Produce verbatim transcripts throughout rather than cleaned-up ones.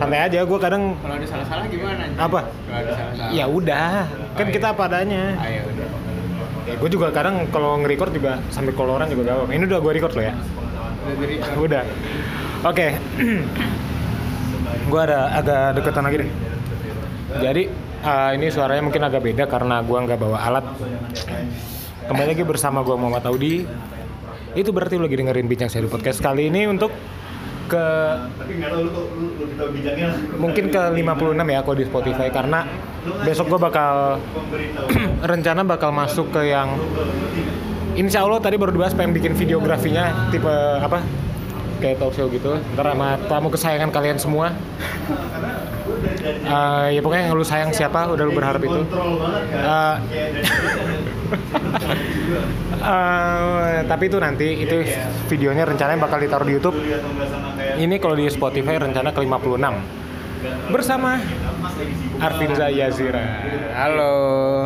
santai aja. Gue kadang kalau ada salah-salah gimana? Apa? Kalau ada salah-salah. Ya udah, kan Oh, kita iya. apa adanya. Ah, ya udah. Ya gue juga kadang kalau nge-record juga sambil koloran juga gak apa. Ini udah gue record lo ya. Udah dari Udah. Oke. Gue ada agak deketan lagi deh. Jadi uh, ini suaranya mungkin agak beda karena gue nggak bawa alat. Kembali lagi bersama gue Muhammad Audi. Itu berarti lo lagi dengerin Bincang Seru Podcast kali ini untuk ke mungkin ke lima puluh enam ya kalau di Spotify, karena besok gue bakal rencana bakal masuk ke yang insya Allah tadi baru dibahas, pengen bikin videografinya tipe apa kayak talk show gitu ntar sama tamu kesayangan kalian semua. Uh, ya pokoknya yang lu sayang siapa udah lu berharap itu. Uh, uh, tapi itu nanti itu videonya rencananya bakal ditaruh di YouTube. Ini kalau di Spotify rencana ke lima puluh enam bersama Arvinza Yazira. Halo.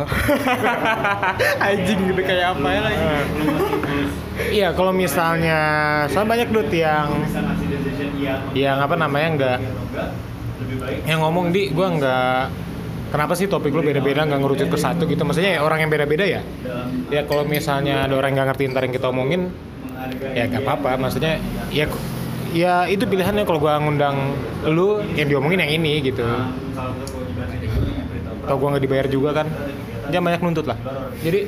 Anjing gitu kayak apa ya lagi. Iya, kalau misalnya soalnya banyak dut yang yang apa namanya enggak yang ngomong di gua enggak kenapa sih topik lu beda-beda nggak ngerucut ke satu gitu, maksudnya ya orang yang beda-beda ya. Ya kalau misalnya ada orang yang nggak ngerti ntar yang kita omongin ya nggak apa-apa, maksudnya ya ya itu pilihannya. Kalau gua ngundang lu yang diomongin yang ini gitu. Kalau gua nggak dibayar juga kan, dia banyak nuntut lah. Jadi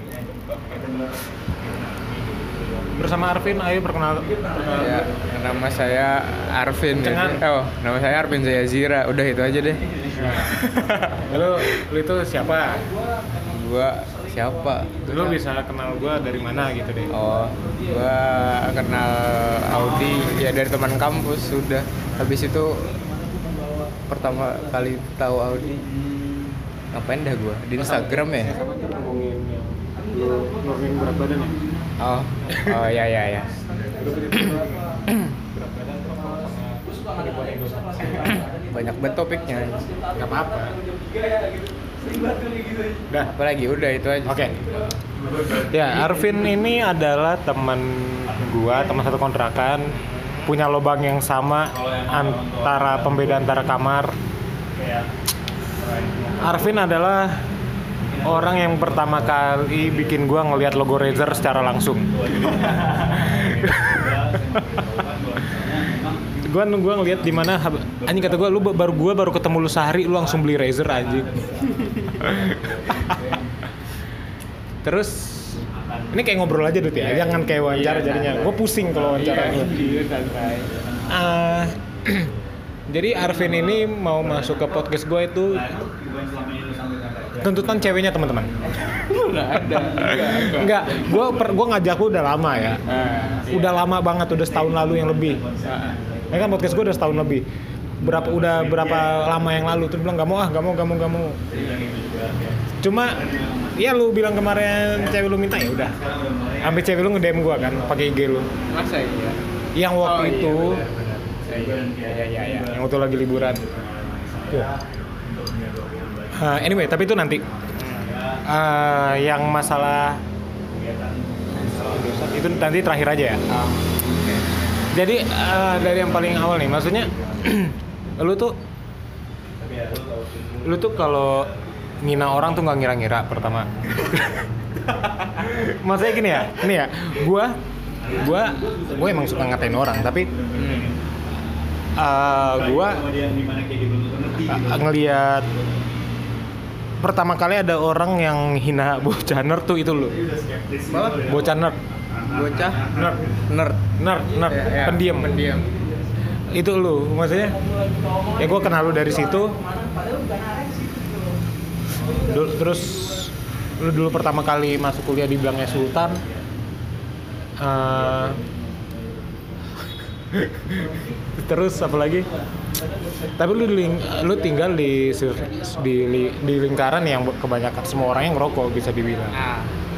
bersama Arvin, ayo perkenalkan. Ya, nama saya Arvin. Cengan. Oh, nama saya Arvin Yazira. Udah itu aja deh. Lu, lu itu siapa? Gua siapa? Lu bisa kenal gua dari mana gitu deh. Oh, gua kenal Audi ya dari teman kampus sudah. Habis itu pertama kali tahu Audi ngapain dah gua di Instagram ya. Ngomongin yang lu ngomongin berat badan ya? Oh, oh ya ya ya. Banyak banget topiknya. Gak apa-apa. Udah. Apalagi udah itu aja. Oke. Okay. Ya, Arvin ini adalah teman gua, teman satu kontrakan, punya lubang yang sama antara pembeda antara kamar. Arvin adalah orang yang pertama kali bikin gua ngelihat logo Razer secara langsung. gua gua ngelihat di mana anjing, kata gua lu baru gua baru ketemu lu sehari lu langsung beli Razer anjing. Terus ini kayak ngobrol aja Dut ya, jangan kayak wawancara jadinya. Gua pusing kalau wawancara lu. Uh, jadi Arvin ini mau masuk ke podcast gua itu tuntutan ceweknya teman-teman. Nggak ada. Enggak, gue gue ngajak lu udah lama ya. Udah lama banget, udah setahun lalu yang lebih. Ya kan podcast gue udah setahun lebih. Berapa udah berapa lama yang lalu terus bilang nggak mau ah, nggak mau, nggak mau, nggak mau. Cuma ya lu bilang kemarin cewek lu minta, ya udah. Sampai cewek lu nge-D M gue kan pakai I G lu. Masa iya? Yang waktu Oh, iya, itu bener. Iya iya iya iya. yang waktu lagi liburan. Uh, anyway, tapi itu nanti uh, yang masalah itu nanti terakhir aja ya. Oh, okay. Jadi uh, dari yang paling awal nih, maksudnya lu tuh lu tuh kalau ngina orang tuh nggak ngira-ngira pertama. Maksudnya gini ya, ini ya, gua gua gua emang suka ngatain orang, tapi uh, gua uh, ngelihat pertama kali ada orang yang hina bocah nerd tuh itu lu. Bocah nerd. Bocah Nerd. nerd Nerd, nerd. Ya, ya. Pendiam. Pendiam. Itu lu, maksudnya ya gue kenal lu dari situ. Dulu, terus lu dulu pertama kali masuk kuliah di Blangnya Sultan. Uh, terus apa lagi? Tapi lu ling, lu tinggal di di di lingkaran yang kebanyakan semua orang yang ngerokok bisa dibilang. Ah.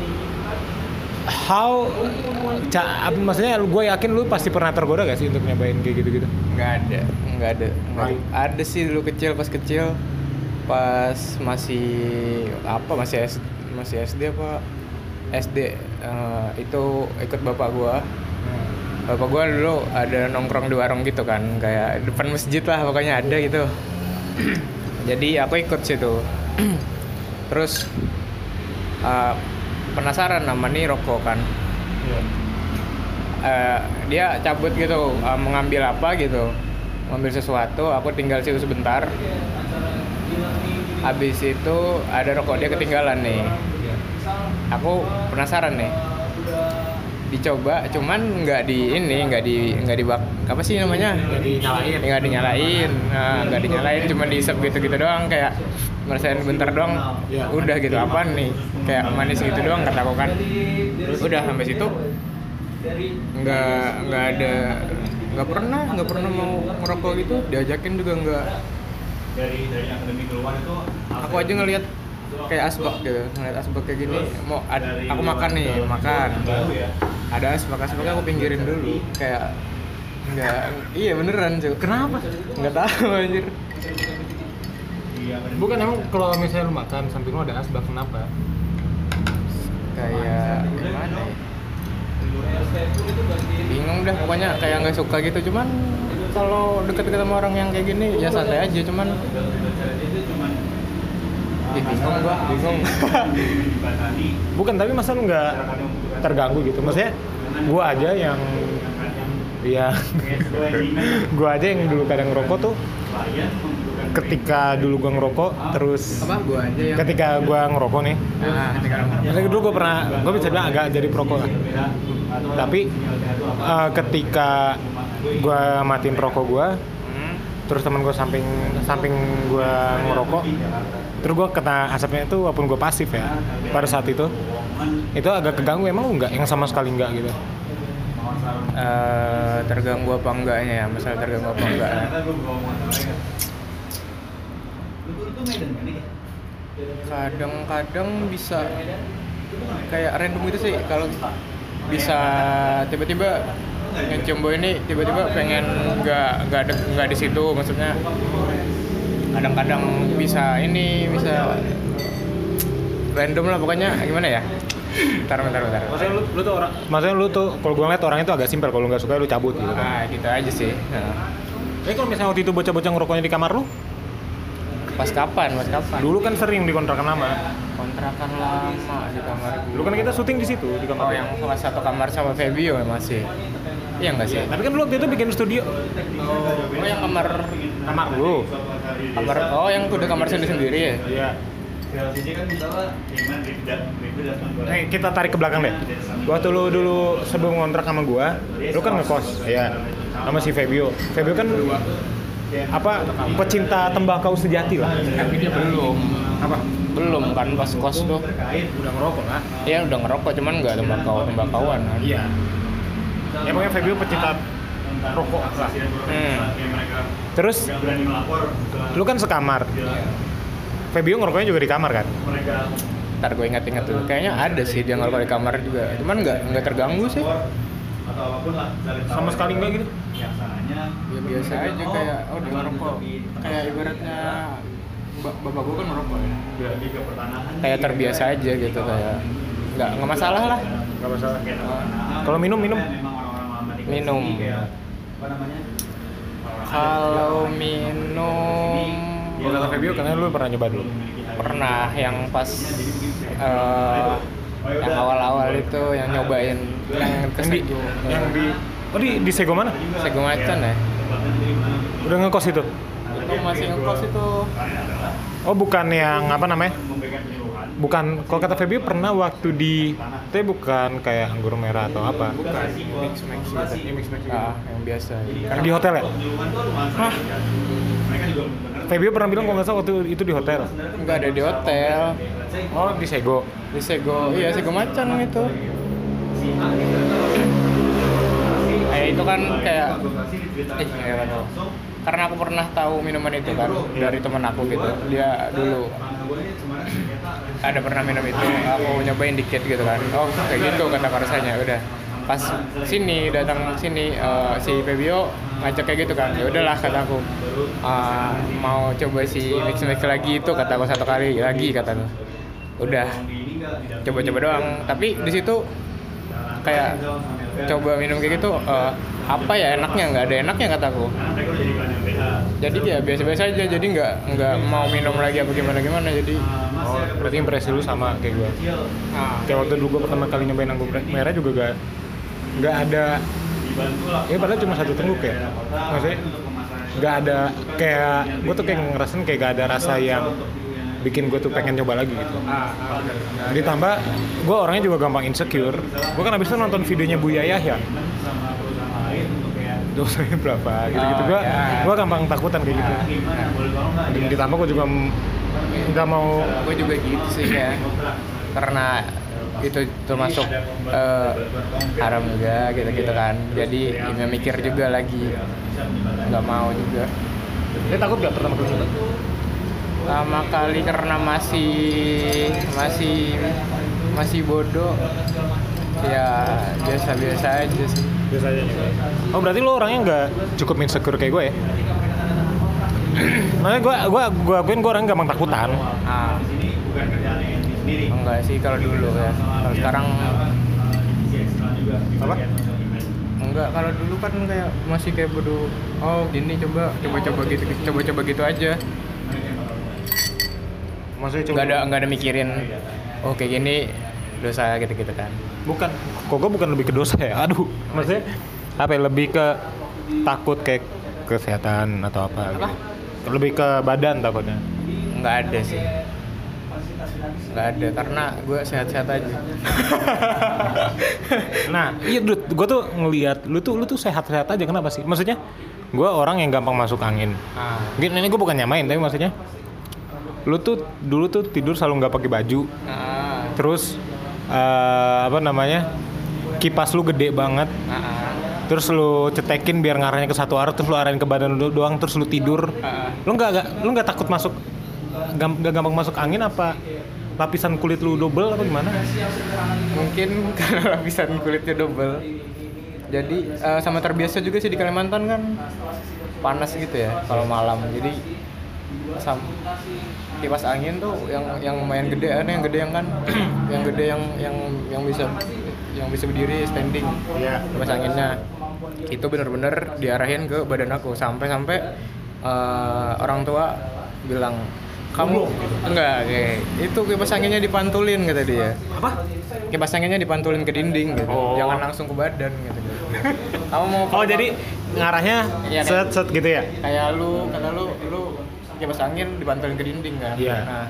How, ca, maksudnya gue yakin lu pasti pernah tergoda gak sih untuk nyobain kayak gitu-gitu? Nggak ada, nggak ada. Nggak ada. Ada sih dulu kecil, pas kecil, pas masih apa masih S, masih S D apa S D uh, itu ikut bapak gua. bapak gue dulu ada nongkrong di warung gitu kan, kayak depan masjid lah pokoknya ada gitu. Jadi aku ikut situ. Terus uh, penasaran nama nih rokok kan. Uh, dia cabut gitu, uh, mengambil apa gitu, mengambil sesuatu, aku tinggal situ sebentar. Habis itu ada rokok dia ketinggalan nih. Aku penasaran nih, dicoba, cuman nggak di ini, nggak di nggak di apa sih namanya? Nggak dinyalain. Nggak dinyalain, nah, nggak dinyalain, cuma diisep gitu-gitu doang, kayak ngerasain bentar doang. Ya. Udah gitu, apaan nih? Kayak manis gitu doang kata aku kan. Udah sampai situ nggak nggak ada nggak pernah nggak pernah mau ngerokok gitu, diajakin juga nggak. dari dari akademi keluar itu Aku aja ngelihat kayak asbak gitu, ngeliat asbak kayak gini, mau ad, aku makan nih, makan, ada asbak asbaknya aku pinggirin dulu, kayak nggak, iya beneran cuy. Kenapa? Nggak tahu anjir. Bukan, emang kalau misalnya lu makan samping lu ada asbak, kenapa? Kayak gimana ya? Bingung dah pokoknya, kayak nggak suka gitu. Cuman kalau deket-deket sama orang yang kayak gini ya santai aja, cuman Ih, bingung gua, bingung. Bukan, tapi masa lu nggak terganggu gitu? Maksudnya gua aja yang ya gua aja yang dulu kadang ngerokok tuh, ketika dulu gua ngerokok terus Apa gua aja yang ketika gua ngerokok nih, nah, ketika maksudnya dulu gua pernah, gua bisa bilang agak jadi perokok lah. Tapi uh, ketika gua matiin rokok gua, hmm. terus teman gua samping samping gua ngerokok, terus gua kena asapnya itu walaupun gua pasif ya pada saat itu, itu agak keganggu. Emang lu nggak, yang sama sekali nggak gitu? Uh, terganggu apa enggaknya ya, masalah terganggu apa enggak ya. Kadang-kadang bisa kayak random gitu sih, kalau bisa tiba-tiba ngecombo ini tiba-tiba pengen nggak nggak ada nggak di situ, maksudnya kadang-kadang bisa ini bisa random lah pokoknya, gimana ya. Bentar, bentar, bentar. Maksudnya lu, lu tuh orang, maksudnya lu tuh kalau gua ngeliat orangnya tuh agak simpel, kalau nggak suka lu cabut gitu kan. Nah gitu aja sih. Nah. Eh kalau misalnya waktu itu bocah-bocah ngerokoknya di kamar lu, Pas kapan? Pas kapan? dulu kan sering di kontrakan lama. Kontrakan lama di kamar gua. Dulu kan kita syuting di situ di kamar. Oh yang salah satu kamar sama Febio ya masih. Iya nggak sih? Tapi kan lu waktu itu bikin studio. Oh yang kamar Kamar lu. kamar oh yang udah kamar sendiri sendiri ya? Iya. Eh, kita tarik ke belakang deh. Waktu lu dulu sebelum ngontrak sama gua, lu kan ngekos, ya, sama si Febio. Febio kan apa, pecinta tembakau sejati lah. Tapi dia belum. Apa? Belum kan pas kos tuh. Udah ngerokok lah. Iya udah ngerokok, cuman nggak tembakau tembakauan kan. Iya. Ya pokoknya Febio pecinta rokok lah. Hmm. Terus lu kan sekamar. Febio ngerokoknya juga di kamar kan? Ntar gue ingat-ingat dulu. Kayaknya ada sih dia ngerokok di kamar juga. Cuman nggak nggak terganggu sih. Sama sekali enggak gitu? Ya biasa aja kayak oh dia ngerokok. Kayak ibaratnya ba- bapak gue kan ngerokok ya. Kayak terbiasa aja gitu, kayak nggak nggak masalah lah. Enggak masalah. Kalau minum minum Minum. Kalau minum kalau kata Febio karena lu pernah nyoba dulu. pernah yang pas uh, yang awal-awal itu yang nyobain yang ke Yang di, Sego. yang di oh di di Sego mana? Sego Macan ya. Udah ngekos itu? Itu masih ngekos itu. Oh bukan yang apa namanya? Bukan, kalau kata Febio pernah waktu di, itu bukan kayak anggur merah atau apa? Bukan mix mix gitu. Mix mix Ah, yang biasa. Karena di hotel ya? Hah? Febio pernah bilang kalau nggak salah waktu itu di hotel. Enggak ada di hotel. Oh di Sego. Di Sego. Iya, Sego Macan itu. Eh itu kan kayak eh nggak tahu. Karena aku pernah tahu minuman itu kan dari teman aku gitu. Dia dulu ada pernah minum itu, aku nyobain dikit gitu kan. Oh kayak gitu kata rasanya. Udah pas sini datang sini uh, si Febio ngajak kayak gitu kan. Ya udahlah kata aku. Uh, mau coba si mix mix lagi itu kata aku satu kali lagi kata aku. Udah coba-coba doang. Tapi di situ kayak coba minum kayak gitu, uh, apa ya enaknya, nggak ada enaknya kataku. Jadi ya biasa-biasa aja, jadi nggak nggak mau minum lagi apa gimana gimana. Jadi Oh, berarti impresi lu sama kayak gue. nah, Kayak waktu dulu gue pertama kali nyobain anggur merah juga gak nggak ada, ya padahal cuma satu tengguk ya, maksudnya nggak ada kayak gue tuh kayak ngerasain kayak gak ada rasa yang bikin gue tuh pengen nyoba lagi gitu. Ditambah gue orangnya juga gampang insecure. Gue kan abis itu nonton videonya Buya Yahya, dosanya berapa gitu-gitu. Gue gue gampang takutan kayak gitu. Dan ditambah gue juga nggak mau. gue juga gitu sih ya, karena itu termasuk uh, haram juga gitu-gitu kan. Jadi ya mikir juga lagi, nggak mau juga. Dia takut gak pertama kali nyoba? Pertama kali karena masih masih masih bodoh, ya biasa-biasa aja sih. Biasa aja. Oh berarti lo orangnya nggak cukup insecure kayak gue ya? Makanya gue gue gue akuin gue orang gampang takutan. Ah, enggak sih kalau dulu ya. Kalau sekarang Apa? enggak. Kalau dulu kan kayak masih kayak bodoh. Oh gini, coba coba coba gitu coba coba gitu aja. Maksudnya coba. Nggak ada nggak ada mikirin. Oh kayak gini dosa gitu-gitu kan. Bukan. Kok gue bukan lebih ke dosa ya? Aduh. Maksudnya apa? Ya? Lebih ke takut kayak kesehatan atau apa? Apa? Lebih ke badan takutnya. Nggak ada sih. Nggak ada, karena gue sehat-sehat aja. Nah, iya Dut, gue tuh ngelihat lu tuh lu tuh sehat-sehat aja. Kenapa sih? Maksudnya gue orang yang gampang masuk angin. Ah. Gini, ini gue bukan nyamain, tapi maksudnya lu tuh dulu tuh tidur selalu nggak pakai baju. Ah. Terus uh, apa namanya? Kipas lu gede banget. Ah. Terus lu cetekin biar ngarahnya ke satu arah, terus lu arahin ke badan lu doang, terus lu tidur. Ah. Lu nggak nggak lu nggak takut masuk gam, gak gampang masuk angin apa lapisan kulit lu double apa gimana? Mungkin karena lapisan kulitnya double. Jadi uh, sama terbiasa juga sih di Kalimantan kan panas gitu ya kalau malam. Jadi sam kipas angin tuh yang yang lumayan gede, ada yang gede yang kan yang gede yang yang yang bisa yang bisa berdiri standing. Iya. Kipas anginnya itu benar-benar diarahin ke badan aku sampai-sampai uh, orang tua bilang, kamu enggak kayak itu kipas anginnya dipantulin kata dia. Apa? Kipas anginnya dipantulin ke dinding gitu. Oh. Jangan langsung ke badan gitu. Kamu mau Oh jadi ngarahnya Iya, set set gitu ya? kayak lu kata lu lu kipas angin dipantulin ke dinding kan. Iya. Nah,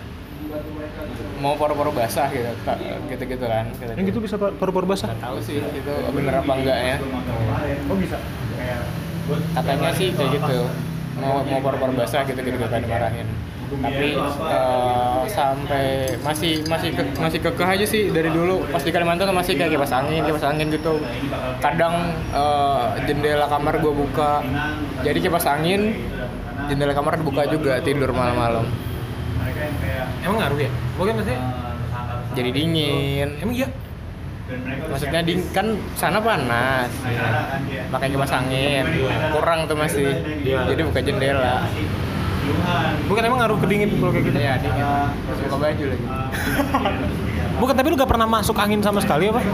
mau paru-paru basah gitu, tak- gitu-gitu kan. Gitu. Yang gitu bisa paru-paru basah? Nggak tahu sih itu bener apa enggak ya. Oh bisa. Katanya sih kayak gitu. Mau mau paru-paru basah gitu-gitu kan dimarahin. Tapi uh, sampai masih masih ke, masih kekeh aja sih dari dulu. Pas di Kalimantan tuh masih kayak kipas angin, kipas angin gitu. Kadang uh, jendela kamar gua buka. Jadi kipas angin, jendela kamar dibuka juga tidur malam-malam. Emang ngaruh ya? Bukan maksudnya? Jadi dingin. Emang iya? Maksudnya ding kan sana panas. Pakai kipas angin. Kurang tuh masih. Iya. Jadi buka jendela. Bukan emang ngaruh ke dingin kalau kayak gitu? Iya, dingin. Terus buka baju lagi. Bukan, tapi lu gak pernah masuk angin sama sekali apa?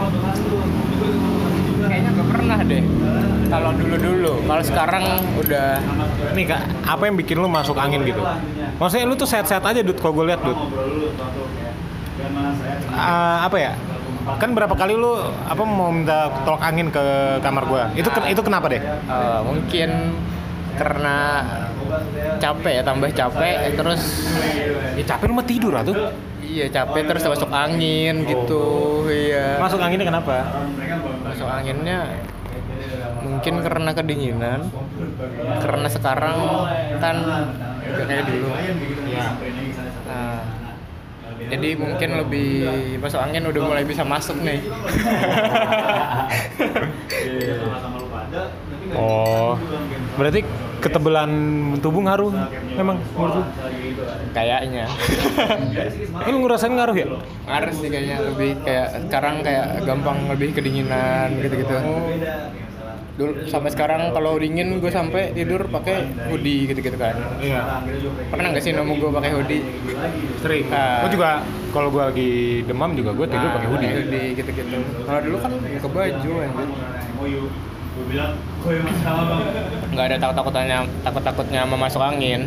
Kayaknya gak pernah deh. Kalau dulu-dulu, kalau sekarang udah. Nih Kak, apa yang bikin lu masuk angin gitu? Maksudnya lu tuh sehat-sehat aja Dut, kalau gue liat Dut. Uh, apa ya? Kan berapa kali lu apa mau minta tolak angin ke kamar gua? Itu ken- itu kenapa deh? Uh, mungkin karena capek ya, tambah capek terus Ya capek lu mah tidur atuh. iya capek terus masuk angin gitu. Iya. Masuk anginnya kenapa? Masuk anginnya mungkin karena kedinginan. Karena sekarang kan nggak kayak dulu. Nah, jadi mungkin lebih masuk angin udah mulai bisa masuk nih. Oh, berarti ketebalan tubuh ngaruh memang menurut lu? Kayaknya. Ini lu ngerasain ngaruh ya? Harus sih kayaknya lebih kayak sekarang kayak gampang lebih kedinginan gitu-gitu. Dulu sampai sekarang kalau dingin gue sampai tidur pakai hoodie gitu-gitu kan. Iya. Pernah nggak sih nemu gue pakai hoodie? Sering. Ah. Gue juga kalau gue lagi demam juga gue tidur Nah, pakai hoodie. hoodie gitu-gitu. Kalau dulu kan ke baju anjir. Gue bilang, gue yang masalah bang. Nggak ada takut-takutnya takut-takutnya mau masuk angin.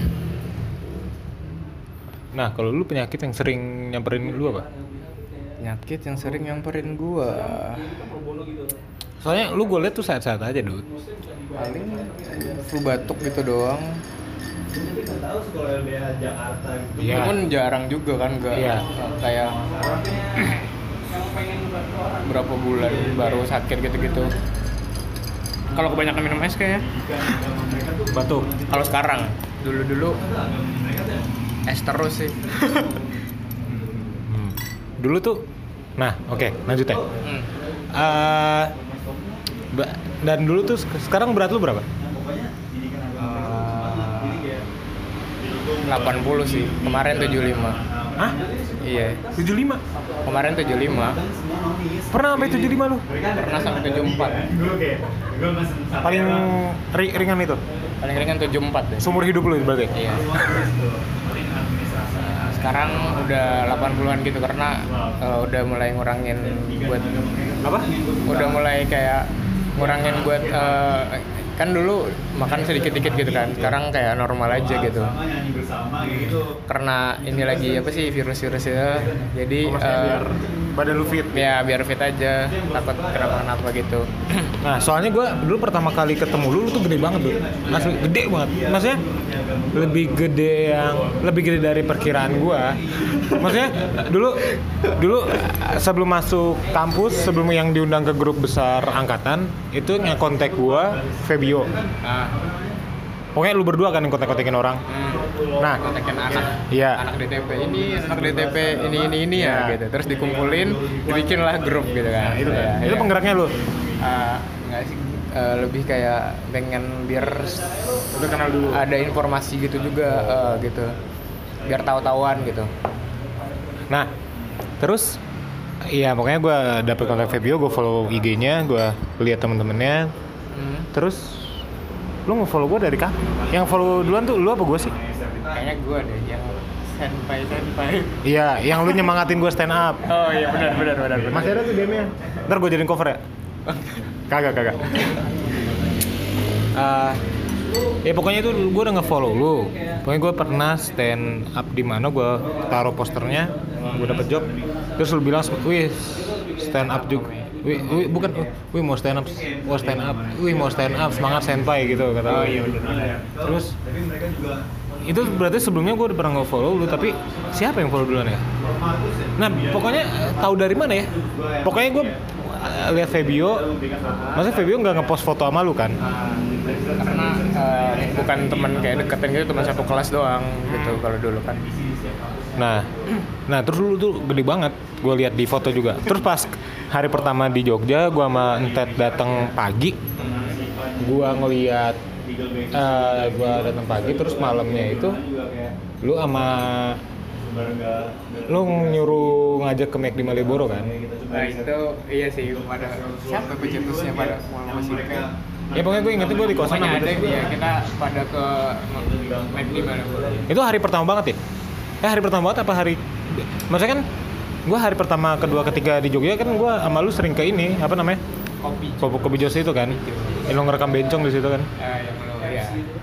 Nah, kalau lu penyakit yang sering nyamperin lu apa? Penyakit yang sering nyamperin gua. Soalnya lu gue liat tuh sehat-sehat aja, Dut. Paling flu batuk gitu doang. Tahu sekolah L B H Jakarta gitu. Iya. Cuman jarang juga kan nggak Iya. kayak berapa bulan baru sakit gitu-gitu. Kalau kebanyakan minum es kayaknya. Batuk. Kalau sekarang, dulu-dulu es terus sih. Hmm. Dulu tuh, nah oke lanjut ya. Hmm. Eh, ba- dan dulu tuh sek- sekarang berat lu berapa? delapan puluh sih. Kemarin tujuh puluh lima. Hah? Iya. tujuh puluh lima? Kemarin tujuh puluh lima. Pernah sampai tujuh puluh lima lu? Pernah sampai tujuh puluh empat. Paling ri- ringan itu? Paling ringan tujuh puluh empat deh. Seumur hidup lu berarti? Iya. Sekarang udah delapan puluhan gitu karena uh, udah mulai ngurangin buat Apa? udah mulai kayak ngurangin buat uh, kan dulu makan sedikit-dikit gitu kan. Sekarang kayak normal aja gitu. Karena ini lagi apa sih virus-virusnya. Jadi Oh, maksudnya uh, biar badan lu fit. ya biar fit aja, takut kenapa-kenapa gitu. Nah, soalnya gue dulu pertama kali ketemu lu, lu tuh gede banget tuh. Asli gede banget. Maksudnya lebih gede yang lebih gede dari perkiraan gue. Maksudnya dulu dulu sebelum masuk kampus, sebelum yang diundang ke grup besar angkatan, itu nge-kontak gue Febio. Nah, Pokoknya lu berdua kan yang kontak-kontakin orang. hmm. Nah, kontakin anak iya. anak D T P ini anak D T P ini ini ini ya Iya. gitu, terus dikumpulin dibikinlah grup gitu kan. Nah, itu kan. Ya, Itu ya. penggeraknya lu. Uh, nggak sih, uh, lebih kayak pengen biar Udah kenal dulu. ada informasi gitu juga uh, gitu, biar tahu-tahuan gitu. Nah, terus iya pokoknya gue dapet kontak Febio, gue follow I G-nya, gue lihat temen-temennya. Hmm. Terus lu nge-follow gue dari kapan? Yang follow duluan tuh lu apa gue sih? Kayaknya gue deh yang senpai senpai. Iya, yang lu nyemangatin gue stand up. Oh iya benar benar benar. benar. Masih ada tuh D M-nya. Ntar gue jadiin cover ya? Kagak, kagak. Uh, ya pokoknya itu gue udah nge-follow lu. Pokoknya gue pernah stand up di mana gue taruh posternya, gue dapet job. Terus lu bilang, wih stand up juga. Wih, wih bukan, wih mau stand up, mau stand up, wih mau stand up, semangat senpai gitu kata lu. Oh iya benar. Terus itu berarti sebelumnya gue udah pernah nge-follow lu, tapi siapa yang follow duluan ya? Nah pokoknya tahu dari mana ya? Pokoknya gue uh, lihat Febio, maksudnya Febio nggak ngepost foto sama lu kan? Karena uh, bukan teman kayak deketin gitu, teman satu kelas doang gitu kalau dulu kan. Nah, nah terus lu tuh gede banget, gue lihat di foto juga. Terus pas hari pertama di Jogja, gue sama Entet datang pagi, gue ngeliat, uh, gue datang pagi, terus malamnya itu, lu sama, lu nyuruh ngajak ke McD Malioboro kan? Nah itu iya sih, pada siapa pencetusnya pada mau masih kayak. Ya pokoknya gue ingetin gue di kosan Pokoknya sama ada dia. ya kita pada ke McD mana. Itu hari pertama banget ya? Eh hari pertama banget apa hari? Maksudnya kan gue hari pertama, kedua, ketiga di Jogja kan gue sama lu sering ke ini apa namanya? Kopi. Kopi Kopi Jos itu kan? Yang lu ngerekam bencong di situ kan? Eh yang lo ya.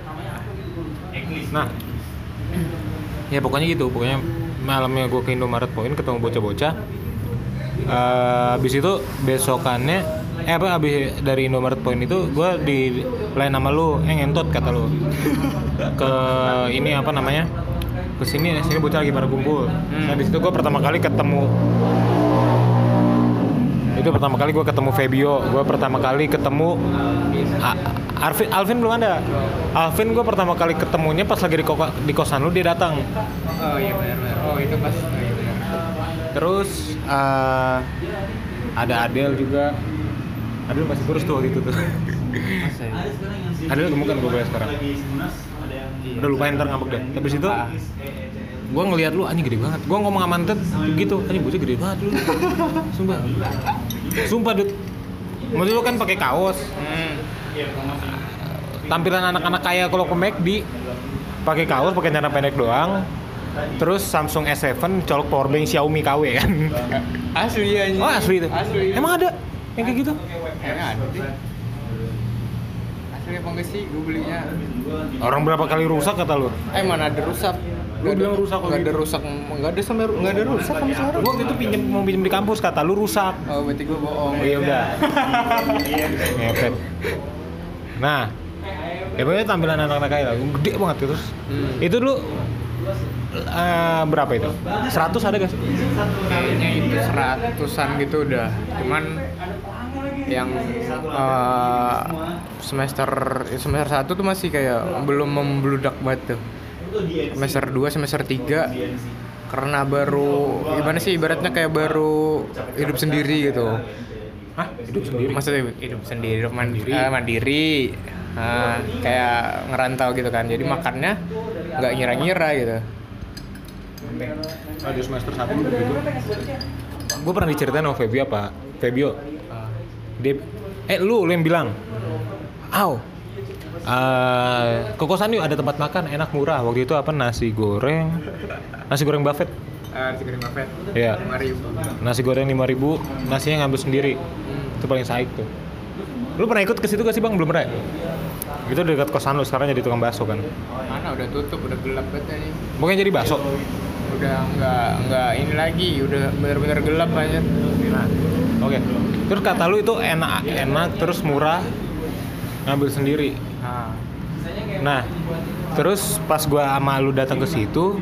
Nah, ya pokoknya gitu. Pokoknya malamnya gue ke Indomaret Point ketemu bocah-bocah. Uh, abis itu besokannya, eh apa abis dari Indomaret Point itu gue di lain nama lu, eh ngentot kata lu. Ke ini apa namanya? Ke sini, sini bocah lagi pada kumpul. Hmm. Nah di situ gue pertama kali ketemu. Itu pertama kali gue ketemu Febio, gue pertama kali ketemu A- Arvin, Alvin belum ada. Alvin gue pertama kali ketemunya pas lagi di, ko- di kosan lu, dia datang. Oh iya benar. Oh itu pas. Oh, iya benar. Terus uh, ada Adel juga. Adel masih kurus tuh waktu itu tuh. Adel gemukan gue bayar sekarang. Udah lupain ntar ngambek deh. Habis itu gue ngeliat lu anjing gede banget. Gue ngomong sama Ted gitu, anjing bocah gede banget lu. Sumpah. Sumpah Dut. Maksud lu kan pakai kaos. Hmm. Tampilan anak-anak kaya kalau ke McD pakai kaos, pakai celana pendek doang. Terus Samsung S tujuh colok powerbank Xiaomi K W kan. Asli ya. Oh, asli itu. Asli. Emang ada yang kayak gitu? Kayaknya ada sih. Asli apa enggak sih gue belinya? Orang berapa kali rusak kata lu? Eh mana ada rusak? Lu bilang rusak kok Nggak ada gitu. rusak, nggak ada sampai nggak ada rusak sampai sekarang. Gua waktu itu pinjam mau pinjam di kampus kata lu rusak. Oh berarti gue bohong. Iya udah. Ngepet. Nah, ya pokoknya tampilan anak-anak kaya lah, gede banget terus. Hmm. Itu dulu uh, berapa itu? seratus ada gak sih? Kayaknya itu seratusan gitu udah. Cuman yang uh, semester semester satu tuh masih kayak belum membludak banget tuh. Semester dua, semester tiga karena baru gimana sih ibaratnya kayak baru hidup sendiri gitu. Hah? Hidup sendiri? Maksudnya hidup sendiri, hidup mandiri, Mandiri. uh, mandiri. Nah, kayak ngerantau gitu kan. Jadi makannya nggak ngira-ngira gitu. Oh, di semester satu gitu. Gue pernah diceritain sama Febio apa? Febio. Dia, eh lu, lu yang bilang, "Aw, uh, ke kosan yuk ada tempat makan enak murah." Waktu itu apa nasi goreng, nasi goreng buffet. Uh, nasi goreng buffet. Iya. lima ribu. Nasi goreng lima ribu, nasinya ngambil sendiri. Hmm. Itu paling saik tuh. Lu pernah ikut ke situ gak sih bang? Belum pernah. Itu dekat kosan lu, sekarang jadi tukang bakso kan. Mana udah tutup, udah gelap banget nih. Mungkin jadi bakso. Udah nggak nggak ini lagi, udah benar-benar gelap aja. Nah, oke. Terus kata lu itu enak, enak terus murah, ngambil sendiri. Nah, Nah, terus pas gua sama lu datang ke situ,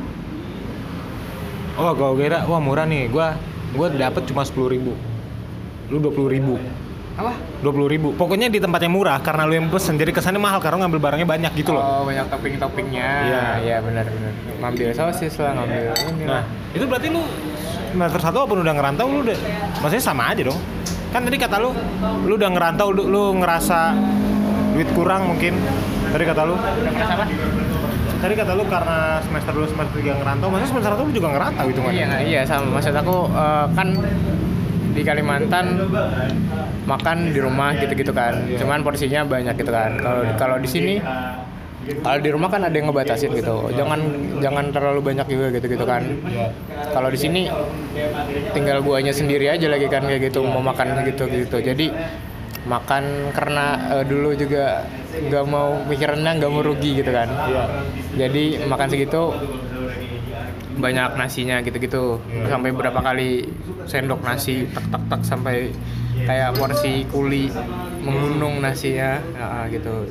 oh gua kira wah murah nih, gua gua dapet cuma sepuluh ribu, lu dua puluh ribu. apa? dua puluh ribu. Pokoknya di tempatnya murah karena lu yang pesen, jadi kesannya mahal karena ngambil barangnya banyak gitu loh. Oh, banyak topping-toppingnya. Iya. Iya benar benar. Ngambil sosis lah, ngambil ini Nah, lah. itu berarti lu semester satu walaupun udah ngerantau lu udah, maksudnya sama aja dong. Kan tadi kata lu, lu udah ngerantau, lu, lu ngerasa duit kurang mungkin. Tadi kata lu, Udah merasa apa? tadi kata lu karena semester dua semester tiga ngerantau, maksudnya semester satu lu juga ngerantau itu kan? Iya, iya sama. Maksud aku eh, kan di Kalimantan makan di rumah gitu-gitu kan. Cuman porsinya banyak gitu kan. Kalau kalau di sini kalau di rumah kan ada yang ngebatasin gitu. Jangan jangan terlalu banyak juga gitu-gitu kan. Kalau di sini tinggal guanya sendiri aja lagi kan kayak gitu mau makan gitu-gitu. Jadi makan karena uh, dulu juga nggak mau pikirannya nggak mau rugi gitu kan. Jadi makan segitu banyak nasinya gitu-gitu sampai berapa kali sendok nasi tak tak tak sampai kayak porsi kuli menggunung nasinya nah, gitu.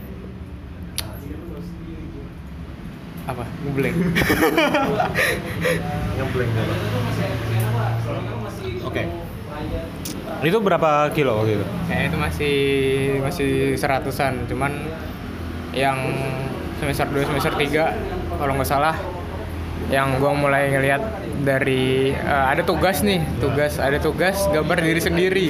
Apa? Ngeblank. Ngeblank. Oke. Itu berapa kilo waktu itu? Kayaknya itu masih masih seratusan, cuman yang semester dua semester tiga kalau nggak salah yang gue mulai ngelihat dari uh, ada tugas nih tugas ada tugas gambar diri sendiri.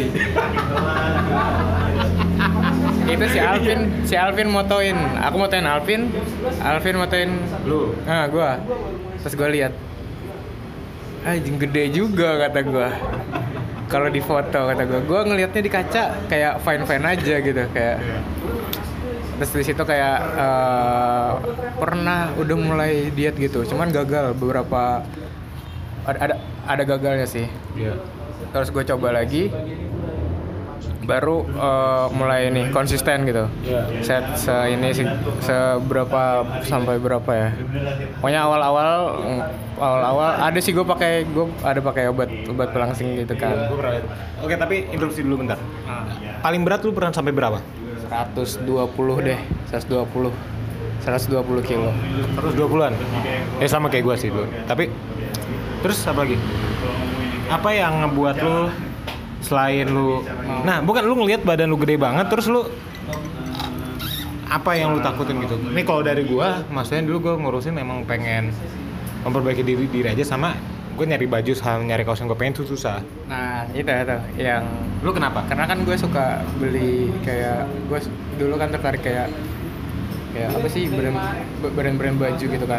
Itu si Alvin si Alvin motoin, aku motoin Alvin Alvin motoin Lu? ah gue terus gue lihat anjing gede juga kata gue kalau di foto kata gue gue ngelihatnya di kaca kayak fine fine aja gitu kayak. Terus di situ kayak uh, pernah udah mulai diet gitu, cuman gagal beberapa ada ada, ada gagalnya sih. Iya. Terus gue coba lagi, baru uh, mulai nih konsisten gitu. Iya. Set se ini sih seberapa sampai berapa ya? Pokoknya awal-awal awal-awal ada sih gue pakai gue ada pakai obat obat pelangsing gitu kan. Gua pernah. Oke, tapi interupsi dulu bentar. Paling berat lu pernah sampai berapa? seratus dua puluh deh, seratus dua puluh seratus dua puluh kilo. seratus dua puluhan? Eh sama kayak gue sih dulu. Tapi terus apa lagi? Apa yang ngebuat lu selain lu nah bukan lu ngelihat badan lu gede banget terus lu apa yang lu takutin gitu? Ini kalau dari gue, maksudnya dulu gue ngurusin emang pengen memperbaiki diri diri aja sama gue nyari baju sama nyari kaos yang gue pengen tuh susah. Nah itu itu yang Lu kenapa? karena kan gue suka beli kayak gue dulu kan tertarik kayak kayak apa sih brand brand brand baju gitu kan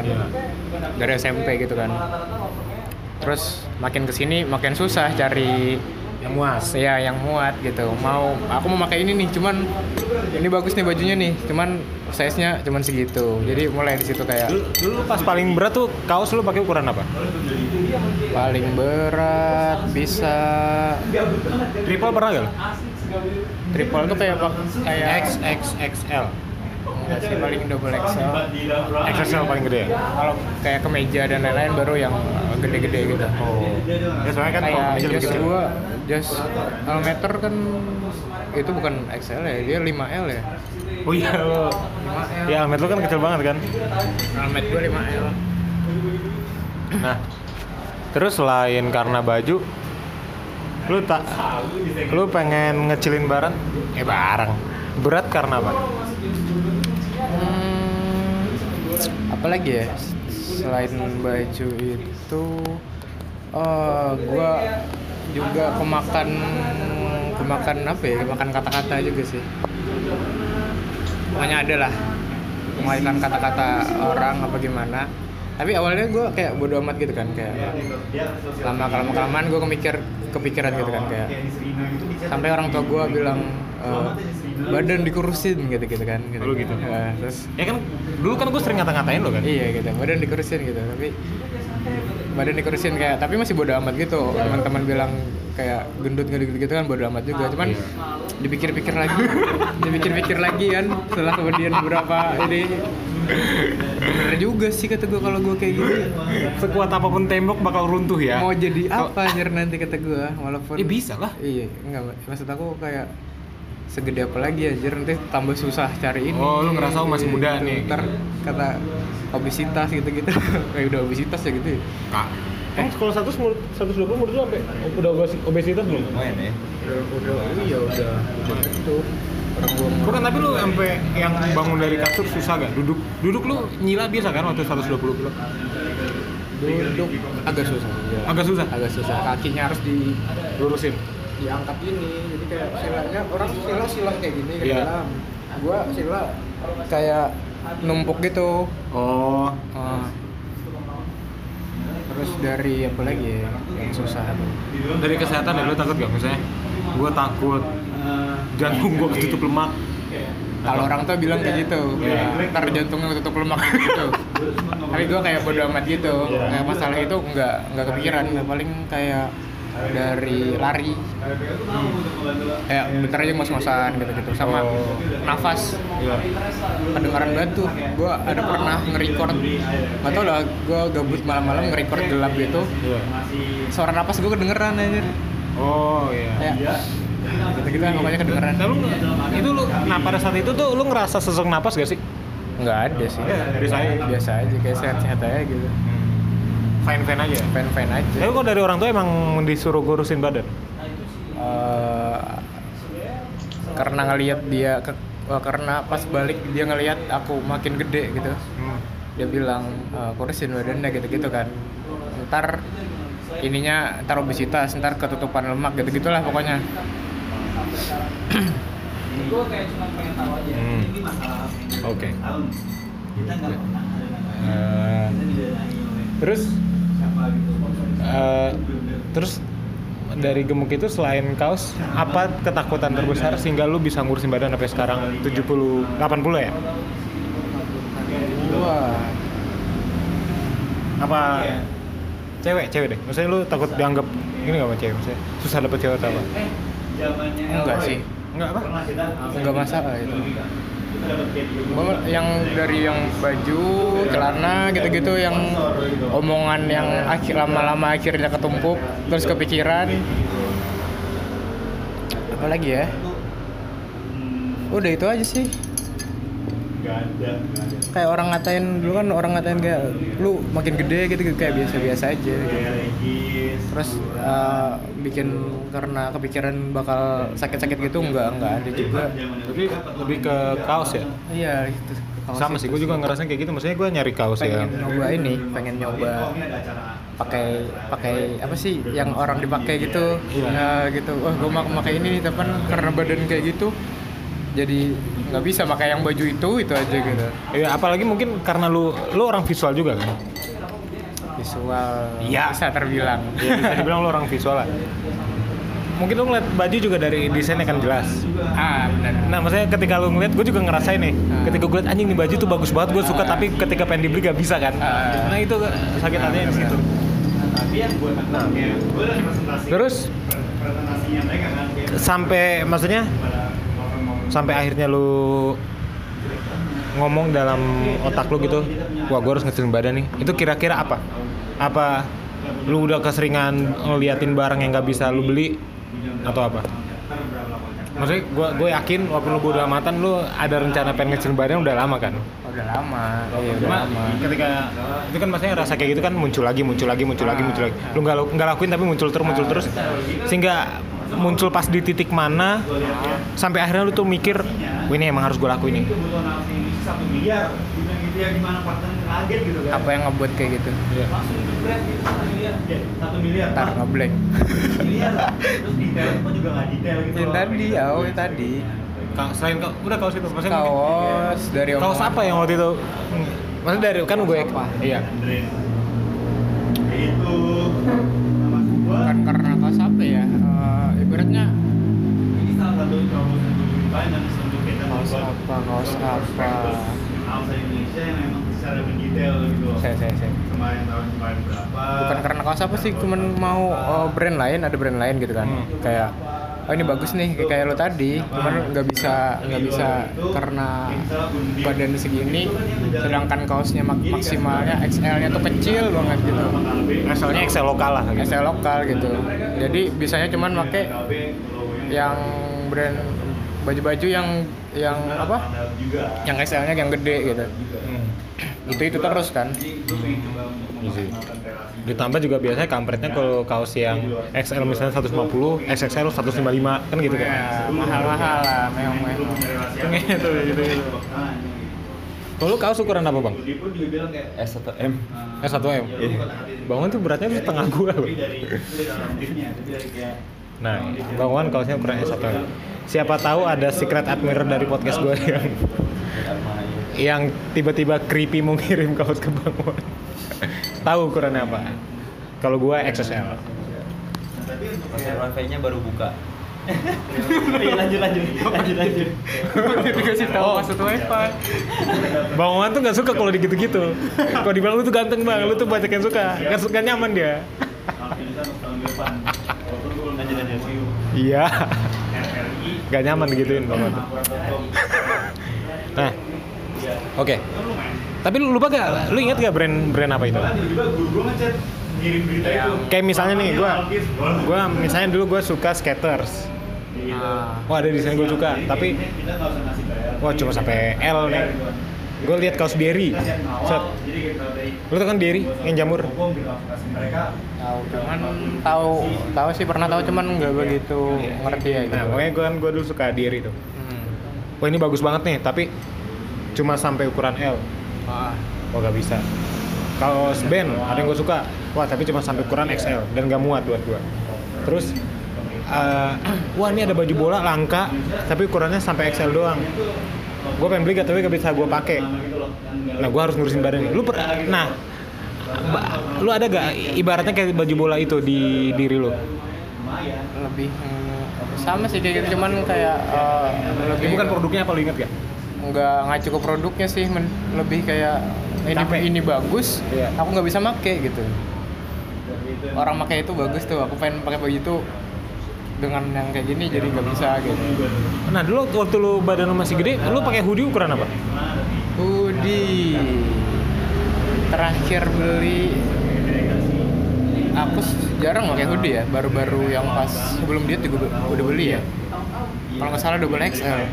dari S M P gitu kan. Terus makin kesini makin susah cari Yang muas. ya yang muat gitu. Mau aku mau pakai ini nih, cuman ini bagus nih bajunya nih, cuman size-nya cuman segitu. Jadi mulai di situ kayak Dulu, dulu pas paling berat tuh kaos lu pakai ukuran apa? paling berat bisa Triple pernah gak? lu? triple tuh kayak kayak X X X L. enggak sih, paling double X L. X X L paling gede ya? Kalau kayak kemeja dan lain-lain baru yang gede-gede gitu. Oh. Ya soalnya kan kalau Kayak kecil jas gede. gua, jas meter kan itu bukan X L ya, dia lima L ya. Oh iya lo. lima L. Ya helmet lu kan kecil banget kan? Helmet gua lima L. Nah, terus selain karena baju, lu tak, lu pengen ngecilin barang? Eh barang. Berat karena apa? Hmm, apalagi ya selain baju itu, oh gua juga kemakan kemakan apa ya, kemakan kata-kata juga sih. Pokoknya ada lah kemakan kata-kata orang apa gimana. Tapi awalnya gue kayak bodo amat gitu kan, kayak lama lama kelamaan gue kemikir kepikiran gitu kan, kayak sampai orang tua gue bilang e, badan dikurusin gitu gitu kan gitu. Lu gitu? Ya, terus Ya kan dulu kan gue sering ngata-ngatain lo kan? iya gitu, badan dikurusin gitu, tapi badan dikurusin kayak, tapi masih bodo amat gitu. Teman-teman bilang kayak gendut gitu gitu kan bodo amat juga, cuman dipikir-pikir lagi, dipikir-pikir lagi kan setelah kemudian beberapa ini, bener juga sih kata gue kalau gue kayak gini. Sekuat apapun tembok bakal runtuh ya. Mau jadi apa anjir nanti kata gue, walaupun Ya bisa lah. iya enggak, maksud aku kayak segede apa lagi anjir, nanti tambah susah cari ini. Oh, lu ngerasa lu masih muda gitu. nih. Ntar kata obesitas gitu-gitu. Kayak udah obesitas ya gitu. Kak. Eh, kalau seratus seratus dua puluh menurut lu sampai udah obes- obesitas belum? Lumayan ya. Udah udah iya udah udah itu. Orang gua Bukan, tapi lu sampai yang bangun dari kasur susah gak? Duduk duduk lu nyila biasa kan waktu seratus dua puluh kilo? duduk agak susah. Ya. Agak susah? Agak susah. Kakinya harus di Lurusin. diangkat ini, jadi kayak silanya orang sila silang kayak gini ke Iya. dalam. Gua sila kayak numpuk gitu. Oh. Ah. Terus dari apa lagi ya yang susah tuh? Dari kesehatan ya, lu takut gak misalnya? Gua takut jantung gua ketutup lemak. Kalau orang tuh bilang kayak gitu, Iya. ya, ntar jantungnya ketutup lemak gitu. Tapi gue kayak bodo amat gitu. Iya. Kayak masalah itu nggak nggak kepikiran, nggak, paling kayak dari lari, kayak bentar aja ngos-ngosan gitu-gitu, sama Oh. nafas, Iya. kedengaran batu. Gue ada pernah nge-record, nggak tau lah, gue gabut malam-malam nge-record gelap gitu, Iya. suara nafas gue kedengeran aja. Oh iya. Kayak gitu-gitu lah, pokoknya kedengeran. Nah, lu itu lu nah pada saat itu tuh lu ngerasa sesak napas gak sih? Nggak ada sih. Iya, biasa aja. Biasa aja, kayak sehat-sehat aja gitu. Fine fine aja. Fan-fan aja. Tapi kok dari orang tua emang disuruh ngurusin badan? Eh, karena ngelihat dia ke, eh, karena pas balik dia ngelihat aku makin gede gitu, Hmm. dia bilang e, kurusin badannya gitu-gitu kan, ntar ininya ntar obesitas, ntar ketutupan lemak gitu gitulah pokoknya. Hmm. Oke. Eh, terus eh, terus dari gemuk itu selain kaos, apa ketakutan terbesar sehingga lu bisa ngurusin badan sampai sekarang tujuh puluh delapan puluh ya? Wah, Apa cewek, cewek deh. Maksudnya lu takut dianggap ini enggak sama cewek? Maksudnya susah dapet cewek atau apa? enggak sih, Enggak apa? enggak masalah itu. Gua yang dari yang baju, celana gitu-gitu, yang omongan yang akhir lama-lama akhirnya ketumpuk, terus kepikiran. Apalagi ya? Udah itu aja sih. Kayak orang ngatain dulu kan, orang ngatain kayak lu makin gede gitu, kayak biasa-biasa aja gitu. Terus uh, bikin karena kepikiran bakal sakit-sakit gitu, enggak enggak ada juga. Tapi lebih ke kaos ya? Iya gitu. Kaos Sama itu sih, gue juga ngerasain kayak gitu. Maksudnya gue nyari kaos ya. pengen nyoba ini, pengen nyoba pakai pakai apa sih yang orang dipakai gitu. Iya. Nah, gitu. Wah, gue mau pakai ini nih, tapi karena badan kayak gitu jadi nggak bisa pakai yang baju itu itu aja gitu. Iya, apalagi mungkin karena lu lu orang visual juga kan? Visual Iya. bisa terbilang. Ya, bisa dibilang lu orang visual lah. mungkin lu ngeliat baju juga dari desainnya kan jelas. Ah benar. Nah maksudnya ketika lu ngeliat, gue juga ngerasain nih. Ah. Ketika gue liat anjing nih baju tuh bagus banget, gue suka. Ah. Tapi ketika pengen dibeli gak bisa kan. Ah. Nah itu sakit hatinya di situ. Tapi yang gue tangkap ya, gue udah presentasi. Terus presentasinya mereka kan kayak sampai maksudnya pada momen-momen sampai akhirnya lu ngomong dalam otak lu gitu, wah gue harus ngecilin badan nih. Itu kira-kira apa? Apa lu udah keseringan ngeliatin barang yang gak bisa lu beli atau apa? Maksudnya gue gue yakin walaupun lu udah amatan, lu ada rencana pengen ngecilin badan udah lama kan? Udah lama. Iya udah Cuma lama. ketika itu kan maksudnya rasa kayak gitu kan muncul lagi, muncul lagi, muncul lagi, muncul lagi. Lu nggak nggak lakuin tapi muncul terus, muncul terus, sehingga muncul pas di titik mana sampai akhirnya lu tuh mikir, wah ini emang harus gue lakuin nih. kebutuhan aksi Indonesia satu miliar, bilang gitu ya gimana partner kaget gitu kan? Apa yang ngebuat kayak gitu? Langsung jebret gitu satu miliar, ya satu miliar. Ntar ngeblank. Miliar, terus detail pun juga nggak detail gitu. Yang loh. tadi, ya, oh yang tadi. Ka- selain kau udah kaos itu maksudnya Kaos dari mungkin- kaos omongan. apa yang waktu itu maksudnya dari kan gue apa? iya Itu nama gua. Bukan karena kaos apa ya? Eh, ibaratnya Ini salah satu promosi yang gue lupain dan untuk kita kaos buat apa, kaos apa. Alsa Indonesia yang memang secara mendetail gitu loh. Saya saya saya. Kemarin tahun kemarin berapa? Bukan karena kaos apa sih, cuman mau eh, brand lain, ada brand lain gitu kan. Hmm. Kayak oh ini bagus nih kayak kayak lo tadi, cuman nggak bisa nggak bisa karena badan segini, sedangkan kaosnya mak- maksimalnya X L-nya tuh kecil banget gitu. asalnya Excel lokal lah gitu. S L lokal gitu. Jadi bisanya cuman pakai yang brand baju-baju yang yang apa? Yang S L-nya yang gede gitu. Hmm. Itu itu terus kan. Iya sih. Ditambah juga biasanya kampretnya kalau kaos yang X L misalnya seratus lima puluh, X X L seratus lima puluh lima kan gitu kan. Ya, mahal-mahal lah, memang-memang. Itu gitu gitu. Kalau lu kaos ukuran apa, Bang? Dia pun juga bilang kayak S satu M. S satu M. Bangun tuh beratnya tuh setengah gua loh. dari dari dalam timnya, jadi dari kayak Nah, Bang Wan kaosnya ukuran S satu M. Siapa tahu ada secret admirer dari podcast gua yang yang tiba-tiba creepy mau ngirim kaos ke Bang Wan. Tahu ukurannya apa? Kalau gua X S L. Pasar wifi-nya baru buka. Iya, lanjut lanjut lanjut lanjut. Dikasih tahu maksud wifi. Bang Wan tuh nggak suka kalau digitu-gitu. Kalau dibilang lu tuh ganteng bang, lu tuh banyak yang suka. Nggak suka nyaman dia. Tahun depan. Lanjut lanjut. Iya. Gak nyaman digituin Bang Wan. Nah, oke. Tapi lu lupa gak? Lu ingat gak brand brand apa itu? Juga guru gua ngechat ngirim berita itu. Kayak misalnya nih, gua gua misalnya dulu gua suka Skechers. Ah. Wah ada desain gue suka, tapi kita nggak usah ngasih bayar. wah cuma sampai L nih. Gue lihat kaos Derry. Set. Jadi kita dari Lu tau kan Derry yang jamur? hukum gitu langsung kasih mereka. Tahu cuman tahu tahu sih pernah tahu cuman nggak begitu ngerti ya gitu. Nah, pokoknya gue kan gue dulu suka Derry tuh. Hmm. Wah ini bagus banget nih, tapi cuma sampai ukuran L. Ah. Wah gak bisa. Kaos band ada yang gue suka. Wah tapi cuma sampai ukuran X L dan gak muat buat gue. Terus, uh, wah ini ada baju bola langka, tapi ukurannya sampai X L doang. Gue pengen beli gak tapi gak bisa gue pakai. Nah gue harus ngurusin badan. Lu per, nah, ba, lu ada gak ibaratnya kayak baju bola itu di diri lu? Lebih hmm, sama sih kayak gitu cuman kayak eh, lebih Ini bukan produknya apa lu inget gak? nggak nggak cukup produknya sih men, lebih kayak ini Capek. ini bagus Iya. aku nggak bisa make gitu orang pakai itu bagus tuh aku pengen pakai baju itu dengan yang kayak gini jadi nggak bisa gitu. Nah dulu waktu lu badan lu masih gede, lu pakai hoodie ukuran apa? Hoodie terakhir beli aku jarang pakai hoodie ya baru-baru yang pas sebelum diet juga udah beli ya kalau nggak salah double X L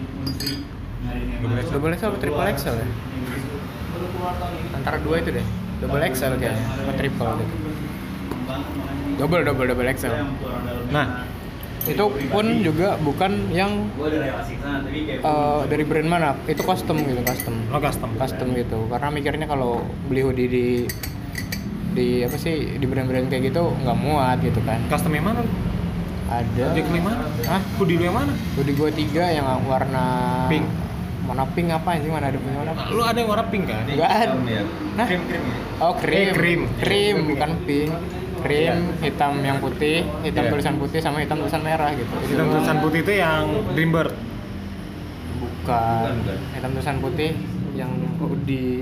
double X L atau triple X L ya antara dua itu deh double X L kayaknya atau triple gitu double double double X L Nah, itu pun juga bukan yang uh, dari brand mana itu custom gitu custom oh custom. custom gitu karena mikirnya kalau beli hoodie di di apa sih di brand-brand kayak gitu nggak muat gitu kan Custom yang mana? ada Jack yang mana? Hah? Hoodie lu yang mana? hoodie gua tiga yang warna Pink. warna pink apa sih mana ada punya warna Lu ada yang warna pink kan? enggak ada Ya. nah Krim-krim ya. oh krim Eh, krim. krim bukan pink Dream, hitam yang putih, hitam Iya. tulisan putih sama hitam tulisan merah gitu. Itu Hitam doang. tulisan putih itu yang Dreambird. Bukan. Hitam tulisan putih yang di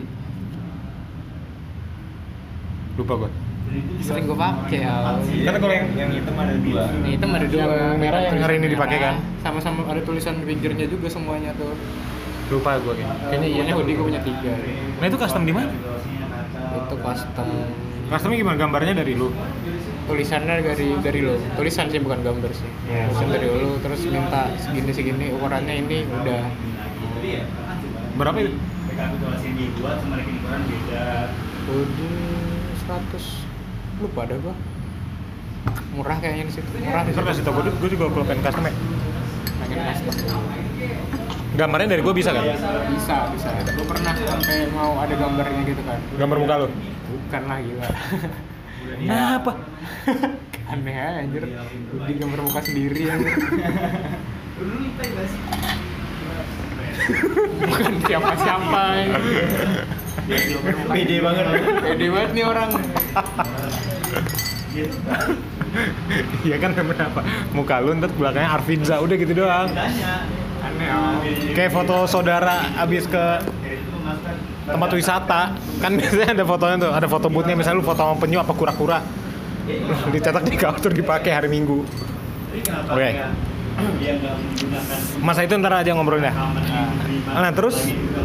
Lupa gua. sering gue pakai ya. Karena kalau yang yang hitam ada dua. Ini hitam ada dua, Yang merah yang hari ini tulisan dipakai merah. kan? Sama-sama ada tulisan pinggirnya juga semuanya tuh. lupa gua kayaknya. Kayaknya iya hoodie gue punya tiga. Nah itu custom di mana? Itu custom. Customnya gimana? Gambarnya dari lu? Tulisannya dari dari lo. Tulisan sih bukan gambar sih. Iya. Tulisan dari lo terus minta segini segini ukurannya ini udah. Berapa itu? Rekapitulasi yang dia buat sama rekening ukuran beda. Udah seratus lupa ada gua. Murah kayaknya di situ. Murah di Ntar situ. kasih tau gua, gua juga kalau pengen custom ya. Pengen custom. Gambarnya dari gua bisa kan? Bisa, bisa. Gue pernah sampai mau ada gambarnya gitu kan. Gambar muka lu? Bukan lah gila. Nah apa? Aneh aja anjir. Di gambar muka sendiri anjir. Bukan siapa-siapa anjir. Pede banget. Pede banget nih orang. Iya kan namanya apa? Muka lu ntar belakangnya Arvinza, udah gitu doang. Aneh oh. Kayak foto saudara abis ke tempat wisata. Kan biasanya ada fotonya tuh, ada foto bootnya, misalnya lu foto sama penyu apa kura-kura. Dicetak di counter dipakai hari Minggu. Oke. Masa itu ntar aja ngobrolnya. Nah terus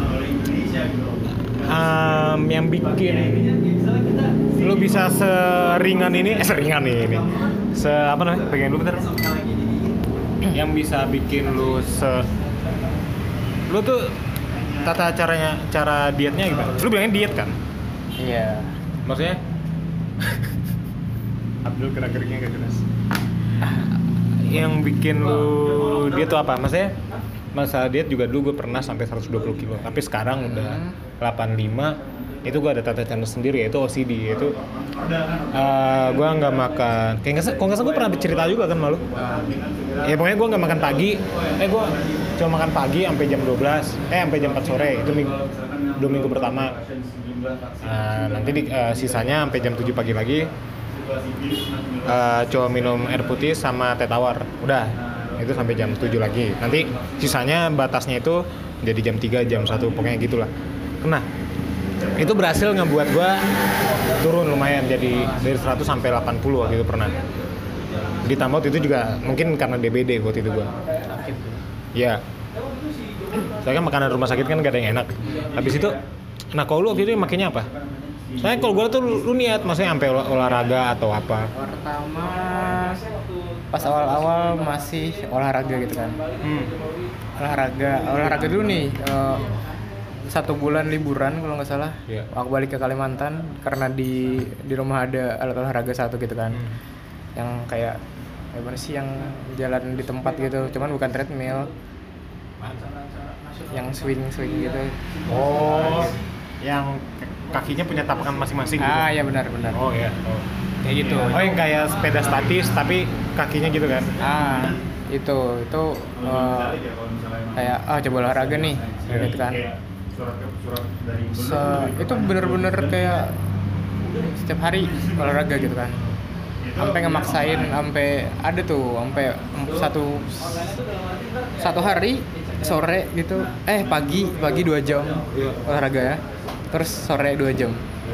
um, yang bikin lu bisa seringan ini, eh seringan nih ini, se apa namanya? Pengen lu bentar. Yang bisa bikin lu se, lu tuh tata caranya, cara dietnya gimana? Lu bilangnya diet kan? Iya. Maksudnya? Abdul gerak-geriknya gak jelas. Yang bikin lu diet tuh apa? Maksudnya masa diet juga dulu gue pernah sampai seratus dua puluh kilo, tapi sekarang udah delapan puluh lima. Itu gue ada tata cara sendiri, yaitu O C D, yaitu uh, gue nggak makan. Kayak nggak, kalau nggak salah gue pernah bercerita juga kan malu. Ya pokoknya gue nggak makan pagi. Eh gue cuma makan pagi sampai jam dua belas. Eh sampai jam empat sore. Itu minggu, dua minggu pertama. Nah, nanti di, uh, sisanya sampai jam tujuh pagi lagi. Uh, coba minum air putih sama teh tawar. Udah. Itu sampai jam tujuh lagi. Nanti sisanya batasnya itu jadi jam tiga, jam satu, pokoknya gitulah. Nah, itu berhasil ngebuat gua turun lumayan, jadi dari seratus sampai delapan puluh waktu itu pernah. Ditambah waktu itu juga mungkin karena D B D waktu itu gua. Ya. Saya kan makanan rumah sakit kan gak ada yang enak. Habis itu, nah kalau lu waktu itu makanya apa? Soalnya kalau gua tuh lu, lu niat maksudnya sampai olah, olahraga atau apa? Pertama pas awal-awal masih olahraga gitu kan. Hmm. Olahraga, olahraga dulu nih. Uh, satu bulan liburan kalau nggak salah. Yeah. Aku balik ke Kalimantan karena di di rumah ada alat olahraga satu gitu kan. Hmm. Yang kayak gimana sih yang jalan di tempat gitu, cuman bukan treadmill. Yang swing-swing gitu. Oh, yang kakinya punya tapakan masing-masing gitu. Ah, ya benar benar. Oh iya. Oh. Kayak gitu. Oh yang kayak sepeda statis tapi kakinya gitu kan? Ah, itu itu uh, kayak ah coba olahraga nih, gitu kan. Se, itu bener-bener kayak setiap hari olahraga gitu kan. Sampai ngemaksain, sampai ada tuh, sampai satu satu hari sore gitu, eh pagi pagi dua jam olahraga ya, terus sore dua jam.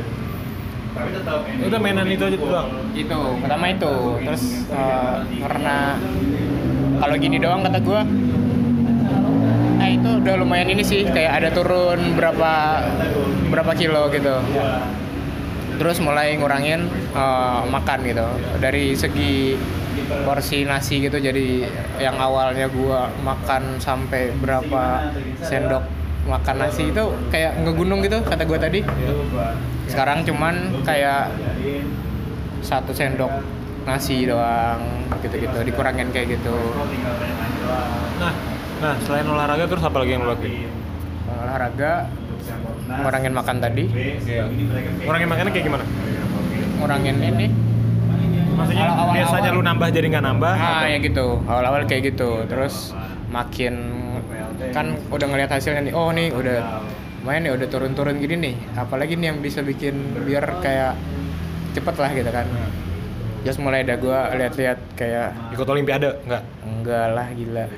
Udah mainan itu aja doang. Itu pertama itu, terus uh, karena kalau gini doang kata gue, eh itu udah lumayan ini sih, kayak ada turun berapa berapa kilo gitu. Terus mulai ngurangin uh, makan gitu, dari segi porsi nasi gitu, jadi yang awalnya gue makan sampai berapa sendok makan nasi itu kayak ngegunung gitu kata gue tadi. Sekarang cuman kayak satu sendok nasi doang gitu-gitu, dikurangin kayak gitu. Nah, nah selain olahraga terus apa lagi yang lo lakuin? Olahraga, ngurangin makan tadi. Iya. Ngurangin makannya kayak gimana? Ngurangin ini. Maksudnya Awal-awal- biasanya lu nambah jadi nggak nambah? Ah atau? ya gitu, awal-awal kayak gitu. Terus makin kan udah ngeliat hasilnya nih, oh nih udah lumayan nih, udah turun-turun gini nih. Apalagi nih yang bisa bikin biar kayak cepet lah gitu kan. Terus mulai dah gue lihat-lihat kayak Ikut olimpiade enggak? enggak lah gila.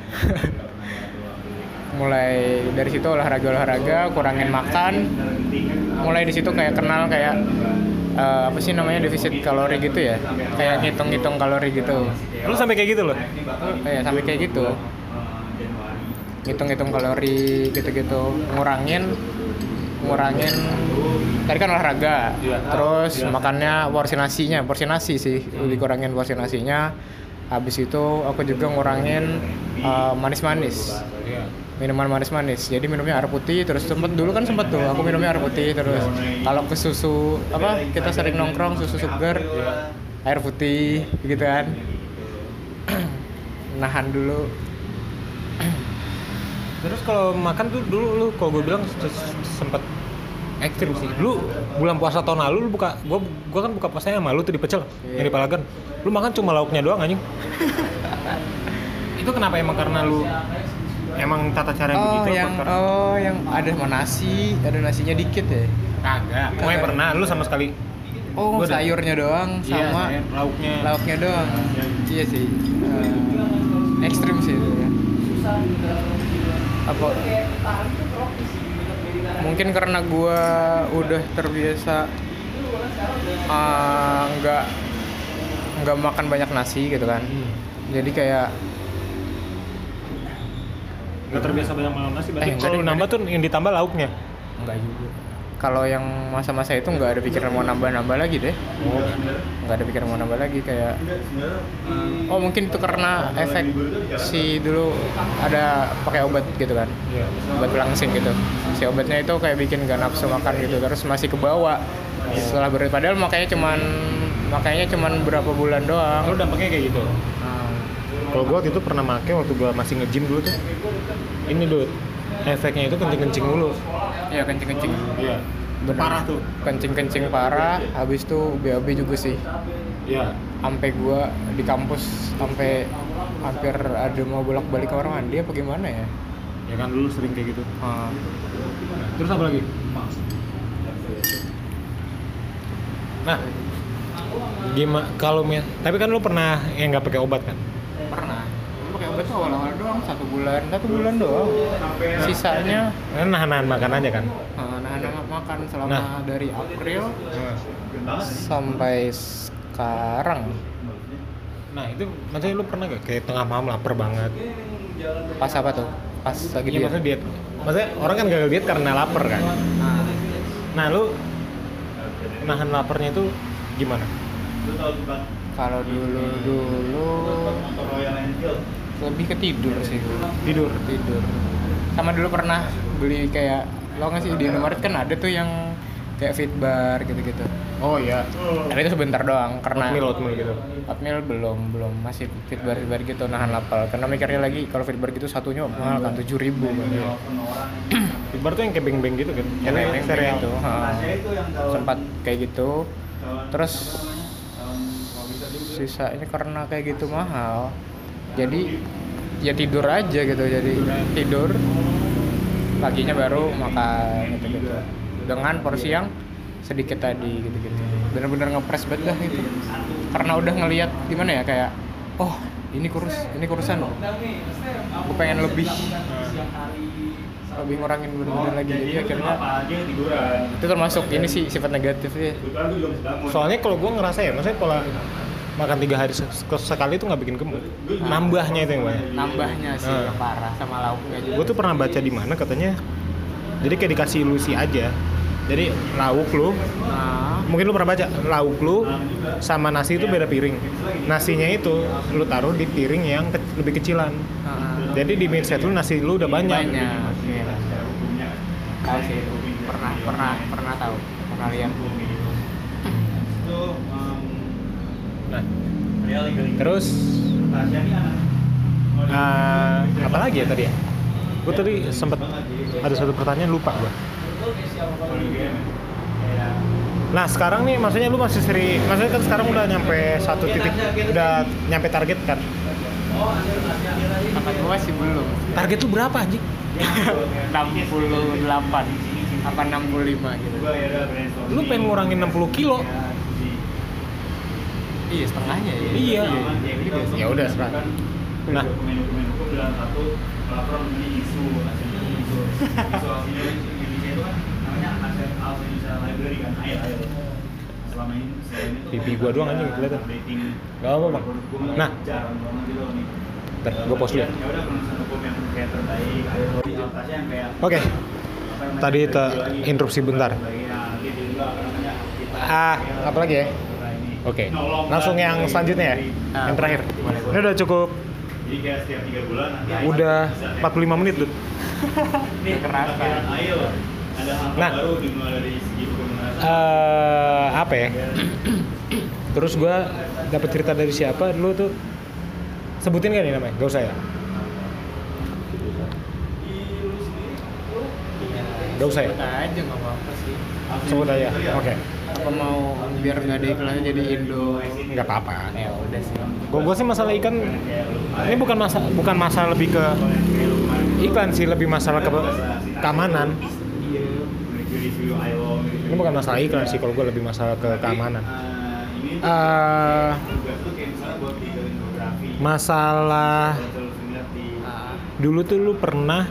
Mulai dari situ olahraga-olahraga, kurangin makan. Mulai di situ kayak kenal kayak uh, apa sih namanya defisit kalori gitu ya. Kayak ngitung-ngitung kalori gitu. Lu sampai kayak gitu loh? Kayak sampai kayak gitu. Ngitung-ngitung kalori gitu-gitu, ngurangin ngurangin tadi kan olahraga, terus makannya porsi nasinya, porsi nasi sih, lebih kurangin porsi nasinya. Habis itu aku juga ngurangin uh, manis-manis, minuman manis-manis. Jadi minumnya air putih, terus sempet dulu kan sempet tuh aku minumnya air putih terus. Kalau ke susu apa kita sering nongkrong susu segar, air putih gitu kan. Nahan dulu. Terus kalau makan tuh dulu lu kalau gue bilang s- sempet ekstrim sih. Lu bulan puasa tahun lalu lu buka gua gua kan buka puasanya sama lu tuh di Pecel, Iya. yang di Palagan. Lu makan cuma lauknya doang anjing. Itu kenapa emang karena lu emang tata cara Oh begitu yang apa karena- oh yang ada sama nasi, ada nasinya dikit ya. Kagak. Pokoknya pernah lu sama sekali. Oh Gua ada- sayurnya doang Iya, sama sayur, lauknya. lauknya doang. Iya sih. Eh, ekstrim sih itu ya. Apa? Mungkin karena gua udah terbiasa uh, nggak nggak makan banyak nasi gitu kan. Hmm. Jadi kayak Gak terbiasa banyak makan nasi, berarti Eh, enggak kalau deh, nambah tuh yang ditambah lauknya. enggak juga. Kalau yang masa-masa itu nggak ada pikiran mau nambah-nambah lagi deh. Oh. Nggak ada pikiran mau nambah lagi kayak oh mungkin itu karena efek si dulu ada pakai obat gitu kan, Iya. obat langsing gitu. Si obatnya itu kayak bikin gak nafsu makan gitu, terus masih kebawa setelah ber padahal makanya cuman makanya cuman berapa bulan doang. Lu dampaknya kayak gitu. Kalau gua waktu itu pernah make waktu gua masih nge-gym dulu tuh. Ini Dut. Efeknya itu kencing-kencing mulu. Iya kencing-kencing. Iya. Bener. Parah tuh. Kencing-kencing parah, habis itu B A B juga sih. Iya. Sampai gua di kampus sampai hampir ada mau bolak-balik kamar mandi apa gimana ya? Ya kan dulu sering kayak gitu. Ah. Terus apa lagi? Nah, gimana kalau mi- tapi kan lu pernah yang nggak pakai obat kan? Pernah. Lu pakai obat tuh awal-awal doang, satu bulan, satu bulan doang. Sisanya Kan nahan-nahan makan aja kan? nah, nahan makan selama Nah. dari April sampai sekarang. Nah itu maksudnya lu pernah gak kayak tengah malam lapar banget? Pas apa tuh? Pas lagi Iya diet. maksudnya diet. Maksudnya orang kan gagal diet karena lapar kan? Nah, Nah lu nahan laparnya itu gimana? kalau dulu dulu lebih ke tidur sih. Tidur. Tidur. Sama dulu pernah beli kayak lo nggak sih di Indomaret kan ada tuh yang kayak Fitbar gitu-gitu. Oh iya. Tapi itu sebentar doang karena Oatmeal oatmeal gitu. Oatmeal belum belum masih Fitbar Fitbar gitu nahan lapar. Karena mikirnya lagi kalau Fitbar gitu satunya mahal kan tujuh ribu kan. Fitbar tuh yang kayak beng-beng gitu kan? Yang Yang kayak cereal. gitu. Ha. Sempat kayak gitu. Terus sisanya karena kayak gitu mahal. Jadi ya tidur aja gitu. Jadi tidur paginya baru makan gitu-gitu. Dengan porsi yang sedikit tadi gitu-gitu. Bener-bener ngepres banget dah gitu. Karena udah ngelihat gimana ya kayak oh ini kurus, ini kurusan. Gue pengen lebih lebih ngurangin bener-bener lagi jadi akhirnya itu termasuk ini sih sifat negatifnya. Soalnya kalau gue ngerasa ya, maksudnya kalau makan tiga hari se- sekali itu nggak bikin gemuk. Nambahnya itu yang banyak. Nambahnya sih Hmm. yang parah sama lauknya juga. Gue tuh pernah baca di mana katanya, jadi kayak dikasih ilusi aja. Jadi lauk lu, Nah, mungkin lu pernah baca, lauk lu sama nasi itu beda piring. Nasinya itu lu taruh di piring yang ke- lebih kecilan. nah, Jadi di mindset lu nasi lu udah banyak. banyak. Oke. Tahu sih itu. Pernah pernah pernah tahu. Pernah lihat. Nah, terus uh, apa lagi ya tadi ya? Gue tadi sempet ada satu pertanyaan lupa gue. Nah sekarang nih maksudnya lu masih seri, maksudnya kan sekarang udah nyampe satu titik, udah nyampe target kan? Apa gua sih belum. Target lu berapa anjing? enam puluh delapan apa enam puluh lima gitu. Lu pengen ngurangin enam puluh kilo. Iya setengahnya ya. Iya. Gitu sih. Ya udah serah. Nah. Dokumen-dokumen hukum dalam satu pelaporan mengenai isu hasil isu isu hasilnya Indonesia itu kan namanya Aset Al Indonesia Library kan A I L. Selama ini selama ini Pipi gua doang anjing kelihatan. Gak apa Bang. Nah. Jarang banget gitu nih. Bentar, gua pause dulu. Ya udah penulisan hukum yang kayak terbaik, ada orientasinya yang kayak Oke. Tadi te- interupsi bentar. Ah, apa lagi ya? Oke. Langsung yang selanjutnya ya. Yang terakhir. Ini udah cukup. Jadi kayak setiap tiga bulan nanti Udah empat puluh lima menit, Dut. Nih kerasa. Ada hal Nah. baru dimulai dari segi hukum. Eh, apa ya? Terus gua dapat cerita dari siapa dulu tuh? Sebutin gak nih namanya? Gak usah ya? Gak usah ya? Sebut aja nggak apa-apa sih. Sebut aja. Oke. Apa mau biar nggak ada iklannya jadi Indo? Nggak apa-apa. Ya udah sih. Gue gue sih masalah ikan ini bukan masalah bukan masalah lebih ke iklan sih, lebih masalah ke keamanan. Ini bukan masalah iklan sih, kalau gue lebih masalah ke keamanan. Uh, masalah dulu tuh lu pernah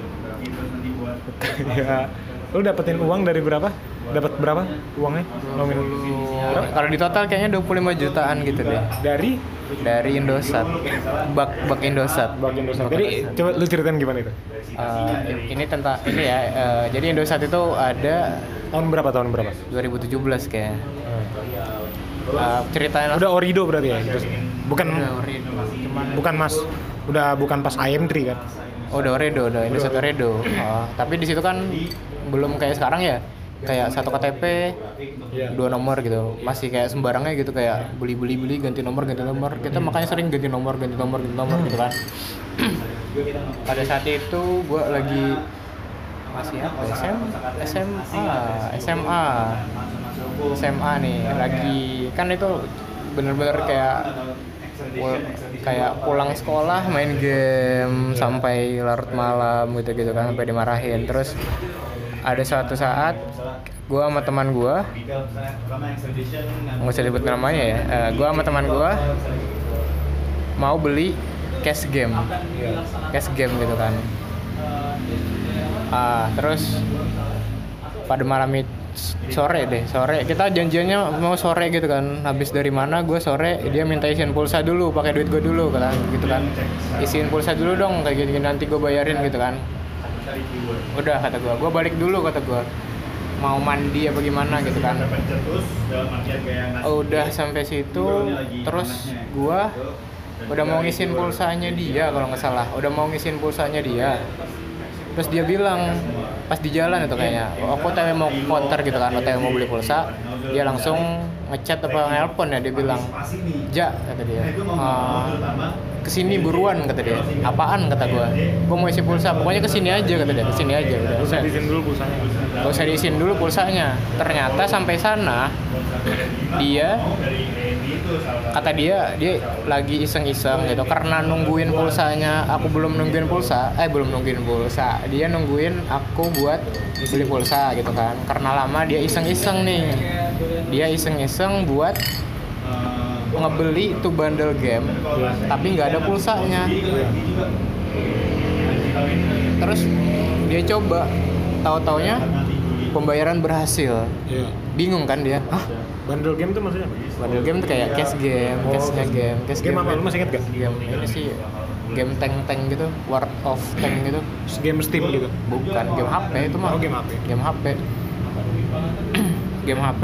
ya lu dapetin uang dari berapa? Dapat berapa uangnya? Nominal. Kalau di total kayaknya dua puluh lima jutaan gitu deh. Dari Dari Indosat. Bak bak Indosat. Bak Indosat. Jadi coba lu ceritain gimana itu? Uh, ini tentang ini ya. Uh, jadi Indosat itu ada Tahun berapa? Tahun berapa? dua ribu tujuh belas kayaknya. Uh, ceritanya Udah Orido berarti ya? Bukan Udah Orido. Cuman bukan Mas. Udah bukan pas I M tiga kan? Oh, udah Orido, udah Indosat Orido. Oh, tapi di situ kan belum kayak sekarang ya. Kayak satu K T P, dua nomor gitu. Masih kayak sembarangnya gitu, kayak beli-beli beli ganti nomor ganti nomor. Kita makanya sering ganti nomor ganti nomor ganti nomor gitu kan. Pada saat itu gue lagi masih apa? S M S M A S M A S M A nih lagi kan itu bener-bener kayak pul- kayak pulang sekolah main game sampai larut malam gitu gitu kan, sampai dimarahin. Terus ada suatu saat gue sama teman gue, nggak usah disebut namanya ya, uh, gue sama teman gue mau beli cash game, cash game gitu kan. Uh, terus pada malam itu sore deh, sore kita janjiannya mau sore gitu kan. Habis dari mana gue sore, dia minta isiin pulsa dulu, pakai duit gue dulu kan, gitu kan. Isiin pulsa dulu dong, kayak gini nanti gue bayarin gitu kan. Udah kata gue, gue balik dulu kata gue, mau mandi apa gimana gitu kan. Udah sampai situ, terus gue udah mau ngisiin pulsanya dia kalau nggak salah, udah mau ngisiin pulsanya dia. Terus dia bilang pas di jalan itu kayaknya, aku tanya mau counter gitu kan, tanya mau beli pulsa, dia langsung ngechat apa nelpon ya, dia bilang, "Ja," kata dia, uh, "kesini buruan," kata dia. "Apaan?" kata gue, "Gue mau isi pulsa, pokoknya kesini aja," kata dia, "kesini aja." Udah, Usah diizin dulu pulsanya. gak usah diisiin dulu pulsanya. Ternyata sampai sana dia kata dia dia lagi iseng-iseng gitu, karena nungguin pulsanya, aku belum nungguin pulsa eh belum nungguin pulsa dia nungguin aku buat beli pulsa gitu kan. Karena lama dia iseng-iseng nih, dia iseng-iseng buat ngebeli tuh bundle game tapi nggak ada pulsanya. Terus dia coba, tahu-taunya pembayaran berhasil. Iya. Bingung kan dia, hah? Bundle game tuh maksudnya apa? Bundle game tuh kayak cash game, Oh, cashnya game, cash game apa? Lu masih inget gak? Game ini sih game tank-tank gitu, War of Tank gitu. Game Steam gitu? Bukan, game H P itu mah. Oh, game H P. Game H P. Game H P.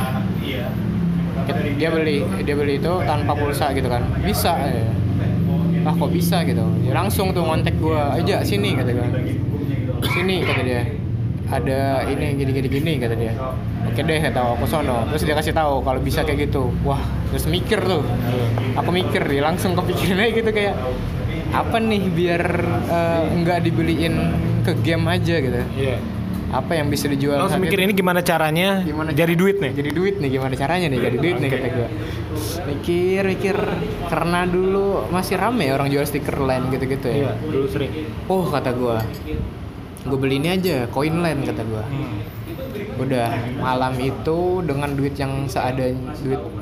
Dia beli, dia beli itu tanpa pulsa gitu kan. Bisa ya. Ah kok bisa gitu. Ya, langsung tuh ngontek gua, "Aja sini," kata gua. "Sini," kata dia. "Ada ini gini gini gini," kata dia. "Oke deh," kata aku sono. Terus dia kasih tahu kalau bisa kayak gitu. Wah, terus mikir tuh. Aku mikir dia langsung kepikiran aja gitu, kayak apa nih biar uh, nggak dibeliin ke game aja gitu. Iya. Apa yang bisa dijual? Langsung mikir ini gimana caranya Gimana jadi cara- duit nih? Jadi duit nih, gimana caranya nih jadi duit nih, kata gue. Mikir, mikir, karena dulu masih rame orang jual stiker line gitu-gitu ya. Iya, dulu sering. Oh, kata gue, gue beli ini aja, coin line, kata gue. Hmm. Udah malam itu dengan duit yang seadanya, duit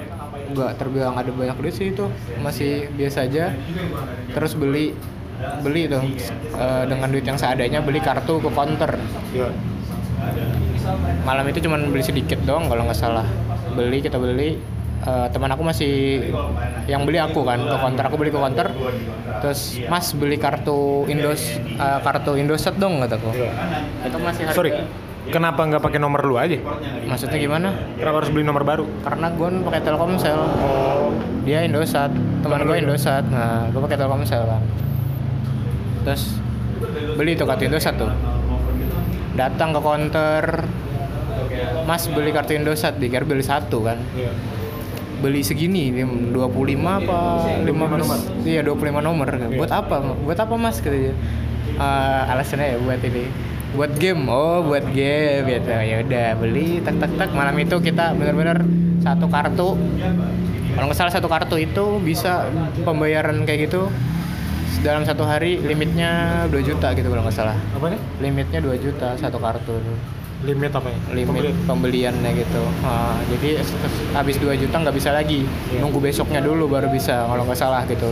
nggak terbilang ada banyak duit sih itu, masih biasa aja. Terus beli beli tuh uh, dengan duit yang seadanya, beli kartu ke counter. Iya. Malam itu cuman beli sedikit doang kalau nggak salah. Beli kita beli, uh, teman aku masih yang beli aku kan ke counter, aku beli ke counter. Terus Mas beli kartu Indos uh, kartu Indosat dong kataku. Iya. Itu masih harga. Sorry. Kenapa nggak pakai nomor lu aja? Maksudnya gimana? Kenapa harus beli nomor baru? Karena gue pakai Telkomsel. Dia Indosat, teman gue Indosat. Nah, gue pakai Telkomsel kan. Terus beli tuh kartu Indosat tuh. Datang ke counter, Mas beli kartu Indosat, dikira beli satu kan. Iya. Beli segini, dua puluh lima apa lima belas? Iya, dua puluh lima nomor. Buat apa? Buat apa Mas katanya? Uh, alasannya ya buat ini. Buat game. Oh, buat game gitu. Ya udah, beli tak tak tak. Malam itu kita benar-benar satu kartu. Kalau nggak salah satu kartu itu bisa pembayaran kayak gitu dalam satu hari, limitnya dua juta gitu kalau nggak salah. Apanya? Limitnya dua juta satu kartu. Limit apa ya? Limit Pembelian. pembeliannya gitu. Nah, jadi habis dua juta nggak bisa lagi. Iya. Nunggu besoknya dulu baru bisa kalau nggak salah gitu.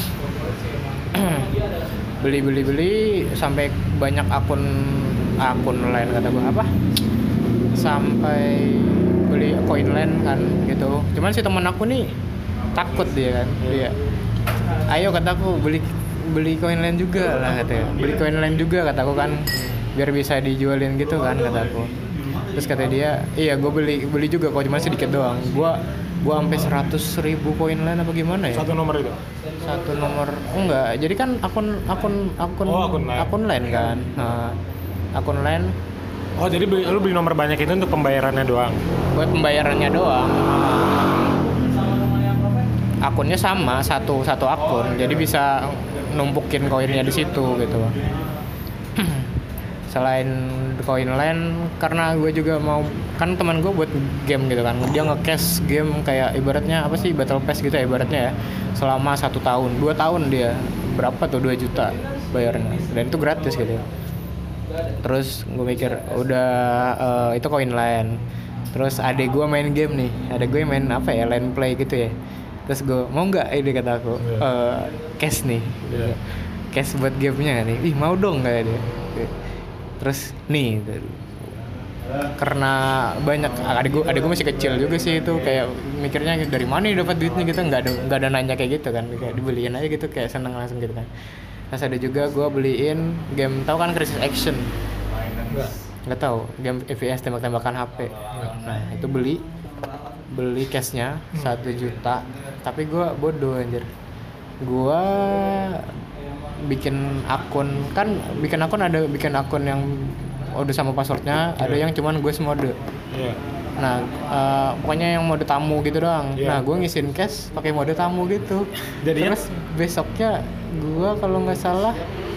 beli beli beli sampai banyak akun akun lain kata gue apa? Sampai beli koin lain kan gitu. Cuman si teman aku nih takut dia kan. Dia, ayo kataku beli beli koin lain juga lah katanya. Beli koin lain juga kataku kan. Biar bisa dijualin gitu kan kataku. Terus kata dia, iya gue beli beli juga kok cuma sedikit doang. Gue gue sampai seratus ribu koin lain apa gimana ya? Satu nomor itu. Satu nomor enggak. Jadi kan akun akun akun Oh, akun lain. akun lain kan. Nah, akun lain Oh, jadi beli, lu beli nomor banyak itu untuk pembayarannya doang. buat pembayarannya doang. Akunnya sama, satu satu akun. Jadi bisa numpukin koinnya di situ gitu. Selain koin lain, karena gue juga mau, kan teman gue buat game gitu kan, dia nge-cash game kayak ibaratnya apa sih, battle pass gitu ya ibaratnya ya, selama satu tahun, dua tahun dia, berapa tuh, dua juta bayarnya, dan itu gratis gitu. Terus gue mikir udah uh, itu koin lain. Terus adek gue main game nih, adek gue main apa ya, line play gitu ya. Terus gue mau nggak, ini kata aku, uh, cash nih, Yeah. cash buat gamenya nih, ih mau dong kayak dia. Terus nih, karena banyak adik gue, adik gue masih kecil juga sih itu, kayak mikirnya dari mana nih dapat duitnya gitu, nggak ada nggak ada nanya kayak gitu kan, kayak dibeliin aja gitu, kayak seneng langsung gitu kan. Terus ada juga gue beliin game, tahu kan Crisis Action? Enggak. Nggak tahu, game F P S tembak-tembakan H P. Nah itu beli beli cashnya satu juta, tapi gue bodoh anjir, gue bikin akun, kan bikin akun ada bikin akun yang udah sama passwordnya, ada yang cuman gue mode. Iya. Nah uh, pokoknya yang mode tamu gitu doang. Yeah. Nah gue ngisiin cash pakai mode tamu gitu. Jadinya? Terus besoknya gue kalau nggak salah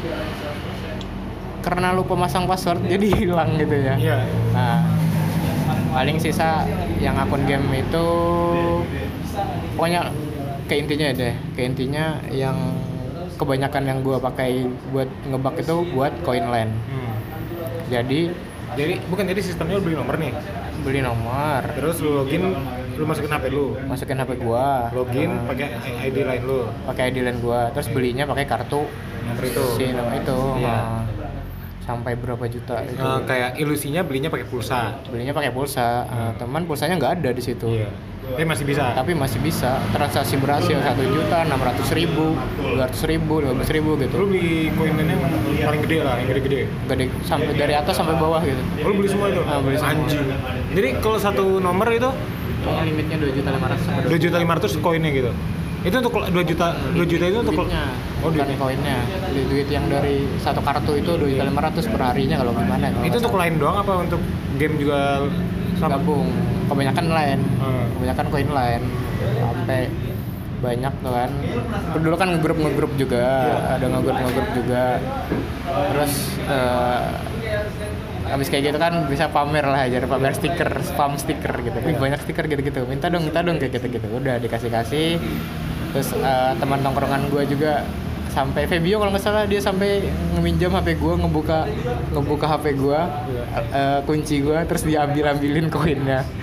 karena lupa masang password jadi hilang gitu ya. Iya. Nah paling sisa yang akun game itu pokoknya ke intinya deh, ke intinya yang kebanyakan yang gue pakai buat ngebug itu buat koin lain. Hmm. Jadi Jadi bukan, jadi sistemnya lu beli nomor nih. beli nomor, Terus lu login, lu masukin H P lu. masukin H P gua, Login nah, pakai I D lain lu. pakai I D lain gua, terus belinya pakai kartu Nomor itu. si nomor itu. Iya. Nah, sampai berapa juta itu? Eh, kayak ilusinya belinya pakai pulsa. Belinya pakai pulsa. Nah, teman pulsanya nggak ada di situ. Iya. Tapi masih bisa. Tapi masih bisa transaksi berhasil satu juta enam ratus ribu, dua ratus ribu, lima belas ribu gitu. Lu beli koin yang paling gede lah, yang gede-gede. Gede sampai dari atas sampai bawah gitu. Lu beli semua itu? Ah, beli semua. Anjing. Jadi kalau satu nomor itu Pokoknya limitnya dua juta lima ratus. dua juta lima ratus koinnya gitu. Itu untuk dua juta, dua juta itu untuk Duitnya, Oh, bukan duitnya. koinnya. Duit, duit yang dari satu kartu itu dua juta lima ratus per harinya kalau gimana. kalau Itu nggak untuk salah. lain doang apa untuk game juga sama? Gabung. Kebanyakan lain. Hmm. Kebanyakan koin lain. Sampai banyak tuh kan. Dulu kan ngegrup ngegrup juga, ada ngegrup ngegrup juga. Terus eh, habis kayak gitu kan bisa pamer lah aja, pamer stiker, spam stiker gitu. Wih, banyak stiker gitu-gitu. Minta dong, minta dong kayak gitu-gitu. Udah dikasih-kasih. Terus eh, teman tongkrongan gue juga sampai Febio kalau nggak salah dia sampai ngeminjam H P gue, ngebuka ngebuka H P gue, eh, kunci gue, terus diambil ambilin koinnya.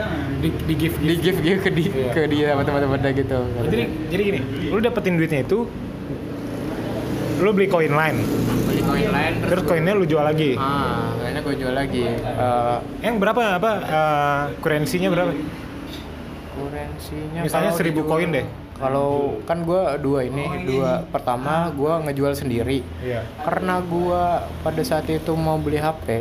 di, di gift di gift gitu ke, di, Iya. ke dia sama teman-temannya gitu. jadi jadi gini lu dapetin duitnya itu lu beli koin lain beli koin lain terus koinnya lu jual lagi ah kayaknya gue jual lagi. Eh, yang berapa apa uh, kurensinya berapa kurensinya misalnya kalau seribu dijual- koin deh kalau kan gue dua ini dua pertama gue ngejual sendiri iya karena gue pada saat itu mau beli H P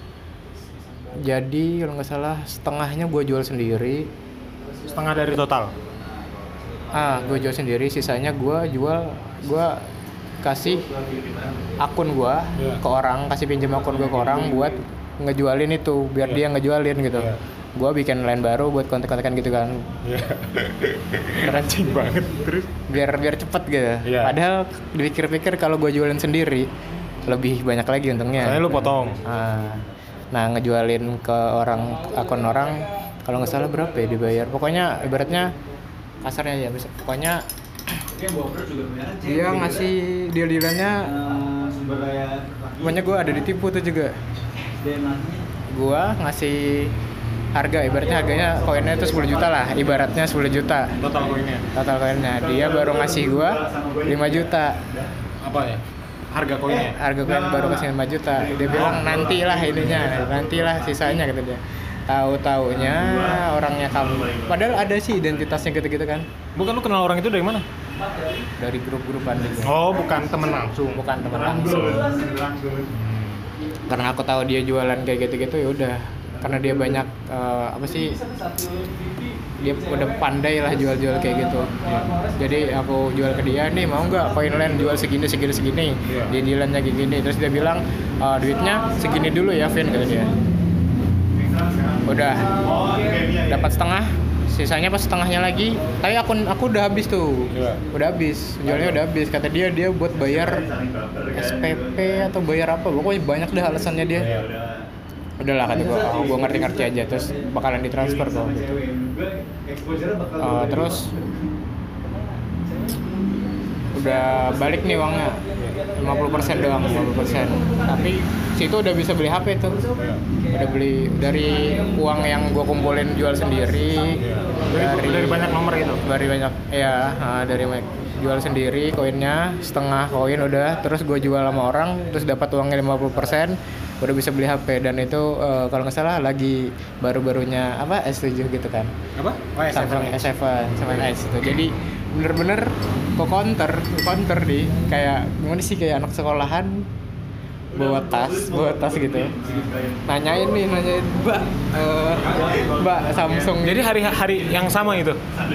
jadi kalau nggak salah setengahnya gue jual sendiri setengah dari total ah gue jual sendiri sisanya gue jual gue kasih akun gue Iya. ke orang kasih pinjam akun gue ke orang buat ngejualin itu biar Iya. dia ngejualin gitu Iya. gue bikin line baru buat kontak-kontakan gitu kan iya keren banget terus biar biar cepet gitu. Iya. Padahal dipikir-pikir kalau gue jualin sendiri lebih banyak lagi untungnya. soalnya lu potong Ah, nah ngejualin ke orang akun orang kalau nggak salah berapa ya dibayar? Pokoknya ibaratnya kasarnya ya, bisa- pokoknya dia ngasih deal-dealannya. sumber daya Pokoknya gue ada ditipu tuh juga. Gue ngasih harga, ibaratnya harganya koinnya itu sepuluh juta lah, ibaratnya sepuluh juta total koinnya total koinnya. Dia baru ngasih gue lima juta. apa ya harga koinnya Harga koin baru kasih lima juta. Dia bilang nantilah ininya, nantilah sisanya kata dia. Tahu-taunya orangnya kamu. Padahal ada sih identitasnya gitu-gitu kan. bukan lu kenal orang itu dari mana Dari grup-grupan gitu. oh bukan temen langsung Bukan teman langsung. Karena aku tahu dia jualan kayak gitu-gitu ya udah. Karena dia banyak eh, apa sih? Dia udah pandai lah jual-jual kayak gitu. Jadi aku jual ke dia nih mau nggak koin lain jual segini segini segini. Iya. Dia dealannya kayak gini. Terus dia bilang e, duitnya segini dulu ya Vin kata dia. Udah dapat setengah. Sisanya pas setengahnya lagi. Tapi akun aku udah habis tuh. Iya. Udah habis. Jualnya udah habis. Kata dia dia buat bayar S P P atau bayar apa. Pokoknya banyak dah alasannya dia. Iya. Udahlah kata gue, oh, gue ngerti-ngerti aja terus bakalan ditransfer kok gitu. Uh, terus udah balik nih uangnya lima puluh persen doang, lima puluh persen. Tapi situ udah bisa beli H P tuh. Udah beli dari uang yang gue kumpulin jual sendiri. dari, dari banyak nomor itu Dari banyak, ya uh, dari banyak jual sendiri koinnya setengah koin udah terus gue jual sama orang terus dapat uangnya lima puluh persen udah bisa beli H P dan itu uh, kalau nggak salah lagi baru-barunya apa S tujuh gitu kan apa oh, Samsung S tujuh sama S itu jadi bener-bener ke counter ke counter di kayak gimana sih kayak anak sekolahan bawa tas bawa tas gitu nanyain nih nanyain mbak uh, mbak Samsung jadi hari-hari yang sama itu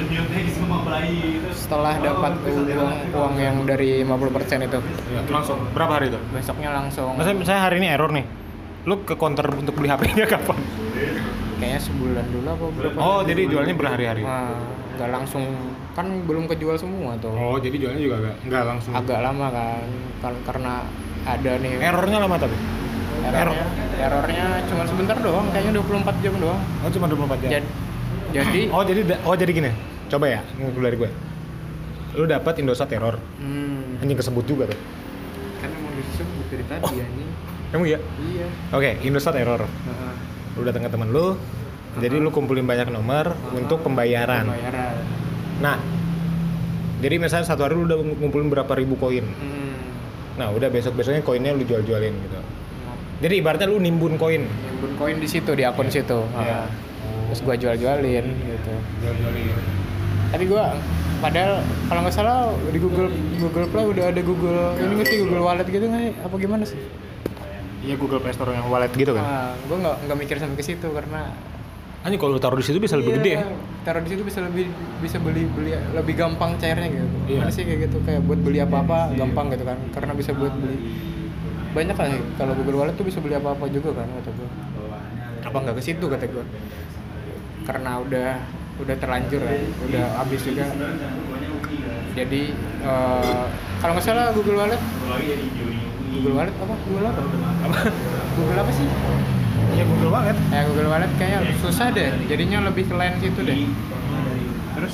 setelah dapat uang uang yang dari lima puluh persen itu ya, langsung berapa hari itu besoknya langsung maksudnya saya hari ini error nih lu ke counter untuk beli H P-nya kapan kayaknya sebulan dulu apa berapa oh jadi jualnya berhari-hari nah, nggak langsung kan belum kejual semua tuh oh jadi jualnya juga agak nggak langsung agak lama kan Kar- karena ada nih errornya lama tapi errornya errornya cuma sebentar doang kayaknya dua puluh empat jam doang oh cuma dua puluh empat jam jadi jadi oh jadi da- oh jadi gini coba ya ini dulu dari gue lu dapat Indosat error hmm, anjing kesebut juga tuh kan mau disebut dari tadi ya nih emang iya iya oke Indosat error Heeh. lu datang ke temen lu jadi lu kumpulin banyak nomor untuk pembayaran pembayaran nah jadi misalnya satu hari lu udah ngumpulin berapa ribu koin hmm. nah udah besok-besoknya koinnya lu jual-jualin gitu jadi ibaratnya lu nimbun koin nimbun koin di situ di akun situ Iya. Heeh. Terus gua jual-jualin gitu jual-jualin tapi gua padahal kalau nggak salah di Google Google Play udah ada Google ini nggak sih Google Wallet gitu nggak sih? Apa gimana sih? iya Google Play Store yang wallet gitu kan Nah, gua nggak nggak mikir sampai ke situ karena anjing kalau lu taruh di situ bisa lebih iya, gede ya taruh di situ bisa lebih bisa beli beli lebih gampang cairnya gitu. Iya. Gimana sih kayak gitu kayak buat beli apa-apa gampang gitu kan karena bisa buat beli banyak kan sih kalau Google Wallet tuh bisa beli apa-apa juga kan kata gua. Apa nggak ke situ kata gua? Karena udah udah terlanjur ya, udah habis juga. Jadi uh, kalau nggak salah Google Wallet, Google Wallet apa? Google apa? Apa? Google apa sih? iya Google Wallet Ya Google Wallet kayaknya susah deh, jadinya lebih ke lain situ deh. terus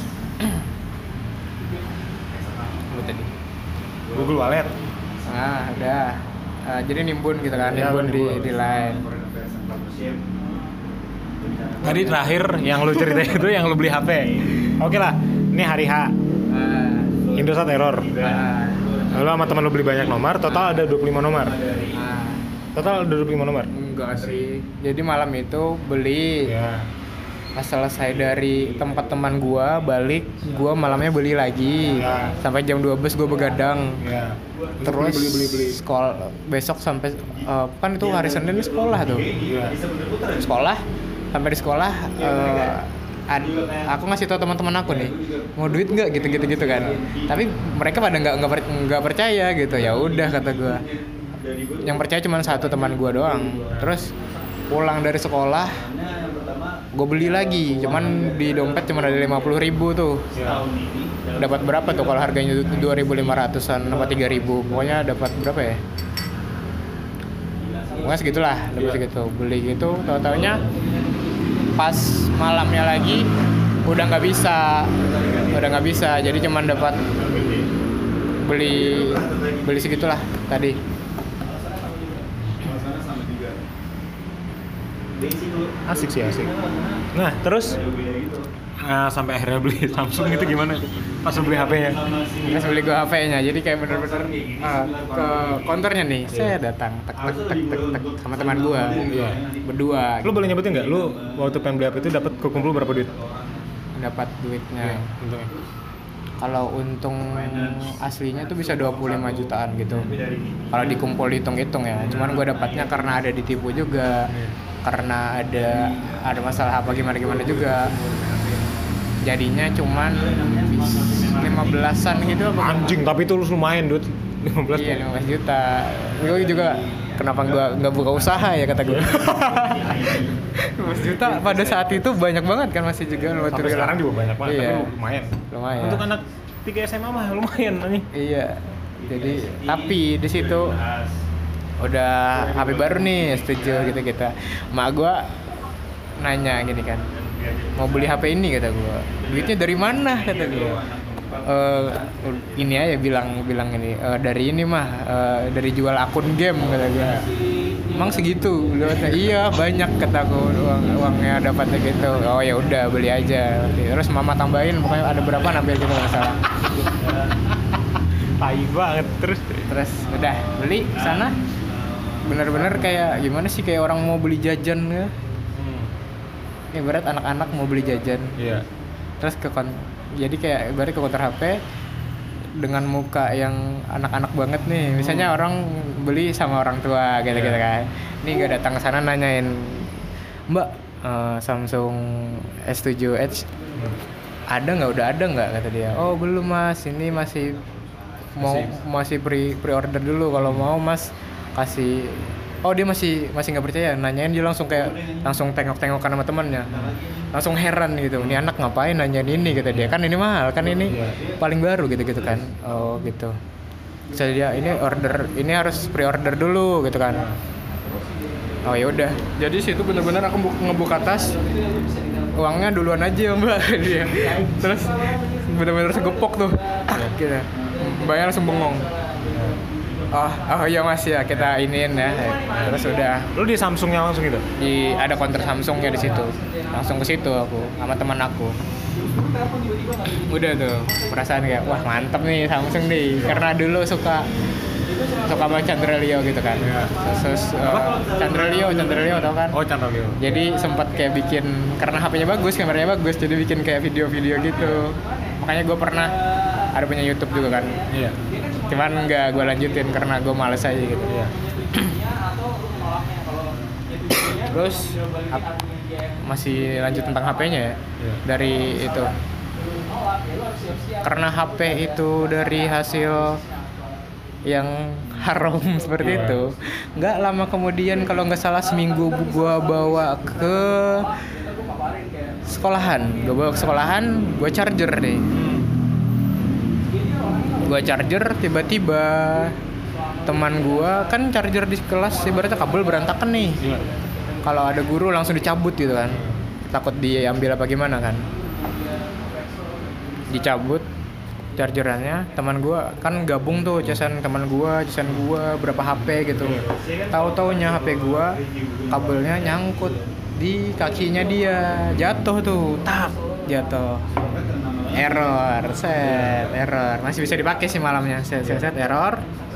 Lu tadi. Google Wallet Nah udah, uh, jadi nimbun gitu kan, Ya, nimbun di nimbun. di line. Tadi terakhir yang lu ceritain itu yang lu beli H P. Oke lah, ini hari H. Ah, Indosat error. ah, Lalu sama teman lu beli banyak nomor, total ada dua puluh lima nomor. ah. Total ada dua puluh lima nomor. Enggak sih. Jadi malam itu beli. Ya. Pas selesai dari tempat teman gua balik, gua malamnya beli lagi. Ya. Sampai jam dua belas gua begadang. Ya. Terus beli beli beli. sekolah besok sampai eh, kan itu hari Senin sekolah tuh. Ya. Sekolah sampai di sekolah eh, ad- aku ngasih tau teman-teman aku nih mau duit nggak gitu-gitu gitu kan. Tapi mereka pada nggak nggak per- nggak percaya gitu. Ya udah kata gua. Yang percaya cuma satu teman gua doang. Terus pulang dari sekolah gue beli lagi, cuman di dompet cuma ada lima puluh ribu tuh. Dapat berapa tuh kalau harganya dua ribu lima ratusan apa tiga ribu, pokoknya dapat berapa ya? Pokoknya segitulah, dapat segitu. Beli gitu, tahu-taunya pas malamnya lagi udah nggak bisa, udah nggak bisa. Jadi cuman dapat beli beli segitulah tadi. Asik sih asik. Nah terus uh, sampai akhirnya beli Samsung itu gimana? Pas lu beli H P-nya? Terus beli gue H P-nya, jadi kayak bener-bener uh, ke konternya nih, saya datang tek tek tek tek tek sama teman gue, Iya. berdua. Lu boleh nyebutin nggak? Lu waktu pengen beli H P itu dapat kekumpul berapa duit? Dapat Iya. duitnya. Untungnya. Kalau untung aslinya tuh bisa dua puluh lima jutaan gitu. Kalau dikumpul dihitung-hitung ya. Cuman gue dapatnya karena ada ditipu juga, karena ada ada masalah apa gimana-gimana juga. Jadinya cuman lima belasan gitu apa? Anjing, tapi itu lu lumayan duit. lima belas Iya, lima belas juta. Gue juga kenapa gue nggak buka usaha ya kata gue. lima belas juta pada saat itu banyak banget kan, masih juga Sampai sekarang juga banyak banget, Iya. tapi lumayan. Lumayan. Untuk anak tiga S M A mah lumayan nih. Iya. Jadi tapi di situ udah H P baru nih, setuju gitu kita. Mak gue nanya gini kan, mau beli H P ini kata gue. Duitnya dari mana kata gue. Eh, ini aja bilang bilang ini "Eh, dari ini mah eh, dari jual akun game kata gue. Emang segitu? Dapatnya iya banyak kataku, uang uangnya dapatnya gitu. Oh ya udah beli aja. Terus mama tambahin pokoknya ada berapa ambil gitu nggak salah. Tai banget terus. Terus udah beli sana. Bener-bener kayak gimana sih, kayak orang mau beli jajan ya. Ibarat anak-anak mau beli jajan. Iya. Terus ke kon jadi kayak ibarat ke konter H P dengan muka yang anak-anak banget nih. Misalnya orang beli sama orang tua gitu-gitu kan. Ini gak datang ke sana nanyain, "Mbak, eh, Samsung S tujuh Edge ada nggak? Udah ada nggak?" kata dia. "Oh belum mas, ini masih mau masih pre pre order dulu. Kalau mau mas kasih." Oh dia masih masih nggak percaya, nanyain. Dia langsung kayak langsung tengok-tengokan sama temannya, langsung heran gitu. Ini anak ngapain nanyain ini kata dia, kan ini mahal kan, ini paling baru gitu-gitu kan. Oh gitu. Saya dia ini order, ini harus pre order dulu gitu kan. Oh ya udah. Jadi situ bener-bener aku bu- ngebuka tas, uangnya duluan aja mbak dia. Terus bener-bener segepok tuh, ah, gitu. Mbaknya langsung bengong. Oh, oh iya mas ya kita iniin ya. Terus udah Lu di Samsungnya langsung gitu? di ada counter Samsungnya di situ. Langsung ke situ aku sama teman aku. Udah tuh perasaan kayak wah mantep nih Samsung nih, karena dulu suka suka sama Chandra Leo gitu kan. Terus uh, Chandra Leo, Chandra Leo tau kan? Oh, Chandra Leo. Jadi sempat kayak bikin, karena H P-nya bagus, kameranya bagus, jadi bikin kayak video-video gitu. Makanya gue pernah ada punya YouTube juga kan. Iya. Cuman nggak gue lanjutin karena gue males aja gitu. Iya. Terus ap- masih lanjut tentang H P-nya ya. Iya. Dari itu. Karena H P itu dari hasil yang haram seperti Iya. itu. Nggak lama kemudian, kalau nggak salah seminggu gue bawa ke sekolahan. Gue bawa ke sekolahan, gue charger deh. Gue charger, tiba-tiba teman gue kan charger di kelas ibaratnya kabel berantakan nih. Iya. Kalau ada guru langsung dicabut gitu kan, takut diambil apa gimana kan. Dicabut chargerannya, teman gue kan gabung tuh casan teman gue, casan gue berapa H P gitu. Tahu-taunya H P gue kabelnya nyangkut di kakinya dia, jatuh tuh, tak jatuh. Error, set, error. Masih bisa dipakai sih malamnya, set, set, set, error.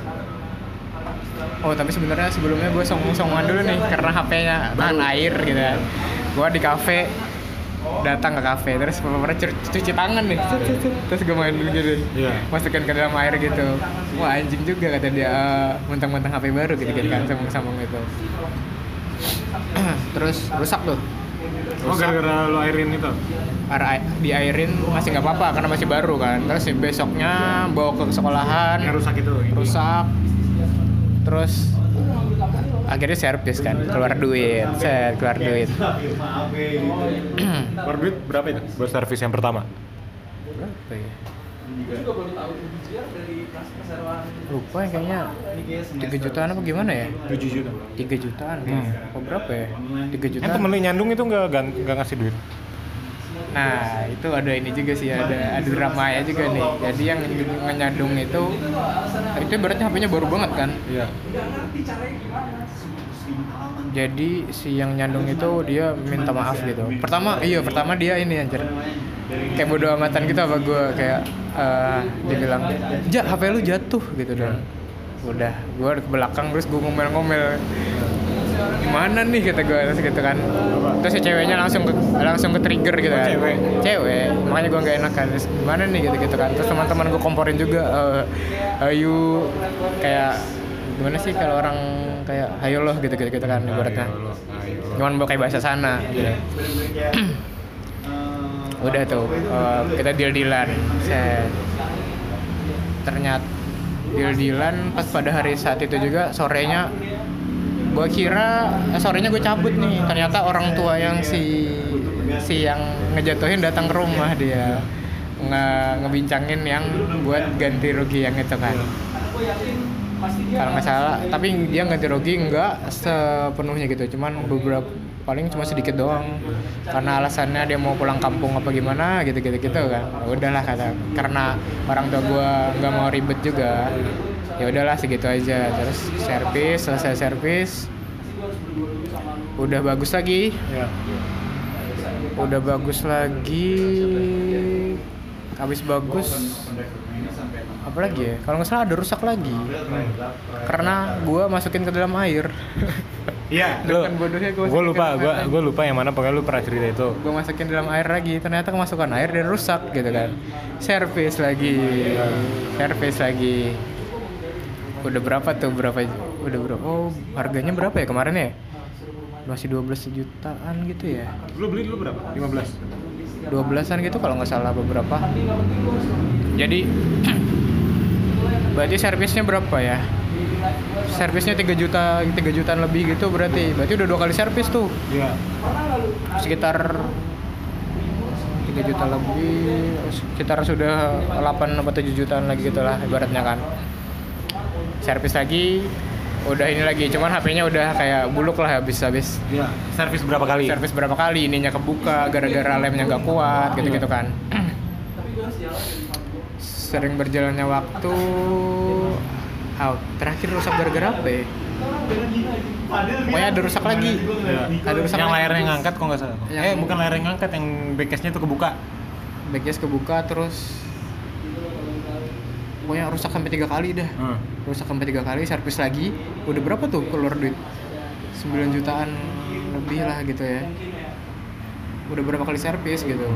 Oh tapi sebenarnya sebelumnya gue song-songan dulu nih karena H P-nya tahan air gitu kan. Gue di kafe, datang ke kafe, terus papa cu- cuci tangan nih, cet, cet, cet. Terus gue main dulu gitu, Iya. masukin ke dalam air gitu. Wah anjing juga kata dia, "Ah, mentang-mentang H P baru gitu kan, sambung-sambung gitu." Terus rusak tuh. Oh gara-gara lu airin itu? Air diairin masih nggak apa-apa karena masih baru kan. Terus besoknya bawa ke sekolahan, Yang rusak itu? ini. rusak. Terus akhirnya servis kan, keluar duit, set keluar duit. Keluar duit berapa itu? Buat servis yang pertama? Berapa ya? Lupa ya kayaknya tiga jutaan apa gimana ya? tujuh juta. tiga jutaan Hmm. kayaknya. Apa berapa ya? tiga Kan jutaan. temen lu nyandung itu nggak gan- nggak ngasih duit? Nah, itu ada ini juga sih, ada ada drama ya juga nih. Jadi yang nyandung itu itu berarti H P-nya baru banget kan? Iya. Jadi si yang nyandung itu dia minta maaf gitu. Pertama, iya pertama dia ini anjir. Kayak bodo amatan gitu apa gue kayak eh dia bilang, "Ja, H P lu jatuh" gitu dong. Udah, gue ke belakang terus gue ngomel-ngomel. Gimana nih kata gue terus gitu kan. Terus si ceweknya langsung ke, langsung ke trigger gitu kan. Cewek. Cewek, makanya gue gak enak kan. Terus gimana nih gitu-gitu kan. Terus teman-teman gue komporin juga eh ayo kayak gimana sih kalau orang kayak ayo loh gitu-gitu gitu kan ibaratnya. Cuman pakai bahasa sana gitu. Udah tuh uh, kita deal-dealan. Set. Ternyata deal-dealan pas pada hari saat itu juga sorenya gue kira eh, sorenya gue cabut nih. Ternyata orang tua yang si si yang ngejatuhin datang ke rumah dia nge ngebincangin yang buat ganti rugi yang itu kan. Kalau nggak salah, tapi dia ganti rugi nggak sepenuhnya gitu, cuman beberapa paling cuma sedikit doang karena alasannya dia mau pulang kampung apa gimana gitu gitu gitu kan. Udahlah kata karena orang tua gue nggak mau ribet juga, ya udahlah segitu aja. Terus servis, selesai servis udah bagus lagi, Iya. udah bagus lagi, habis bagus apa lagi ya, kalau nggak salah ada rusak lagi karena gua masukin ke dalam air. Iya. Dengan bodohnya gua Gue masukin lupa, ke dalam gue air. gue lupa yang mana pokoknya lu pernah cerita itu. Gua masukin dalam air lagi, ternyata kemasukan air dan rusak gitu kan. Servis lagi, servis lagi. Udah berapa tuh, berapa, udah berapa, oh harganya berapa ya kemarin ya? Masih dua belas jutaan gitu ya. Lu beli dulu berapa? lima belas. dua belasan gitu kalau nggak salah beberapa. Jadi berarti servisnya berapa ya? Servisnya tiga juta, tiga jutaan lebih gitu berarti. Berarti udah dua kali servis tuh. Iya. Sekitar tiga juta lebih, sekitar sudah delapan atau tujuh jutaan lagi gitu lah ibaratnya kan. Servis lagi, udah ini lagi, cuman H P-nya udah kayak buluk lah habis-habis. Iya. Servis berapa kali? Servis berapa kali, ininya kebuka gara-gara lemnya nggak kuat gitu-gitu kan. Sering berjalannya waktu, oh, terakhir rusak gara-gara apa ya? Pokoknya ada rusak lagi. Iya. Ada rusak Yang lagi. layarnya ngangkat kok nggak salah. Yang- Eh bukan layarnya ngangkat, yang backcase-nya tuh kebuka. Backcase kebuka terus pokoknya rusak sampai tiga kali dah. Hmm. Rusak sampai tiga kali, servis lagi. Udah berapa tuh keluar duit? sembilan jutaan lebih lah gitu ya. Udah berapa kali servis gitu.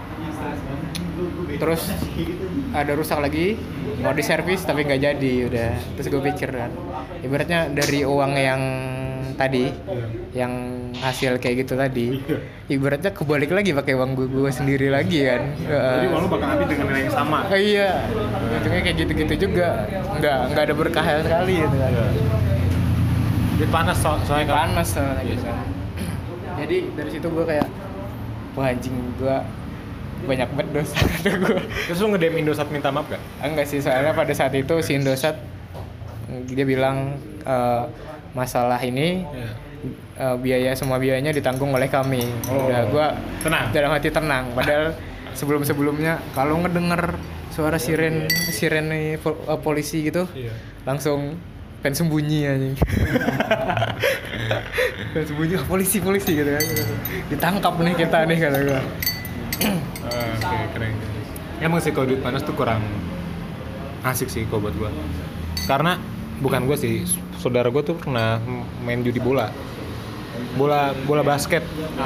Terus ada rusak lagi, mau diservis tapi nggak jadi udah. Terus gue pikir kan, ibaratnya dari uang yang tadi, yang hasil kayak gitu tadi, ibaratnya kebalik lagi pakai uang gue, gue sendiri lagi kan. Jadi uang lu bakal habis dengan nilai yang sama. Oh iya, ujungnya kayak gitu-gitu juga, nggak nggak ada berkah sekali gitu kan. Duit panas so soalnya kan. Panas soalnya gitu. Jadi dari situ gue kayak, wah anjing gue banyak banget dosa kata gue. Terus lu nge-D M Indosat minta maaf gak? Enggak sih, soalnya pada saat itu si Indosat dia bilang eh, masalah ini Iya. eh, biaya semua biayanya ditanggung oleh kami. Oh. Udah gue Tenang. dalam hati tenang. Padahal sebelum-sebelumnya kalau ngedenger suara siren siren pol- eh, polisi gitu Iya. langsung pengen sembunyi aja. Dan sembunyi, "Ah, polisi polisi gitu kan. Ditangkap nih kita nih kata gue. Ah, Oke, keren. Emang sih kalau duit panas tuh kurang asik sih kalau buat gua. Karena bukan gua sih, saudara gua tuh pernah main judi bola. Bola bola basket.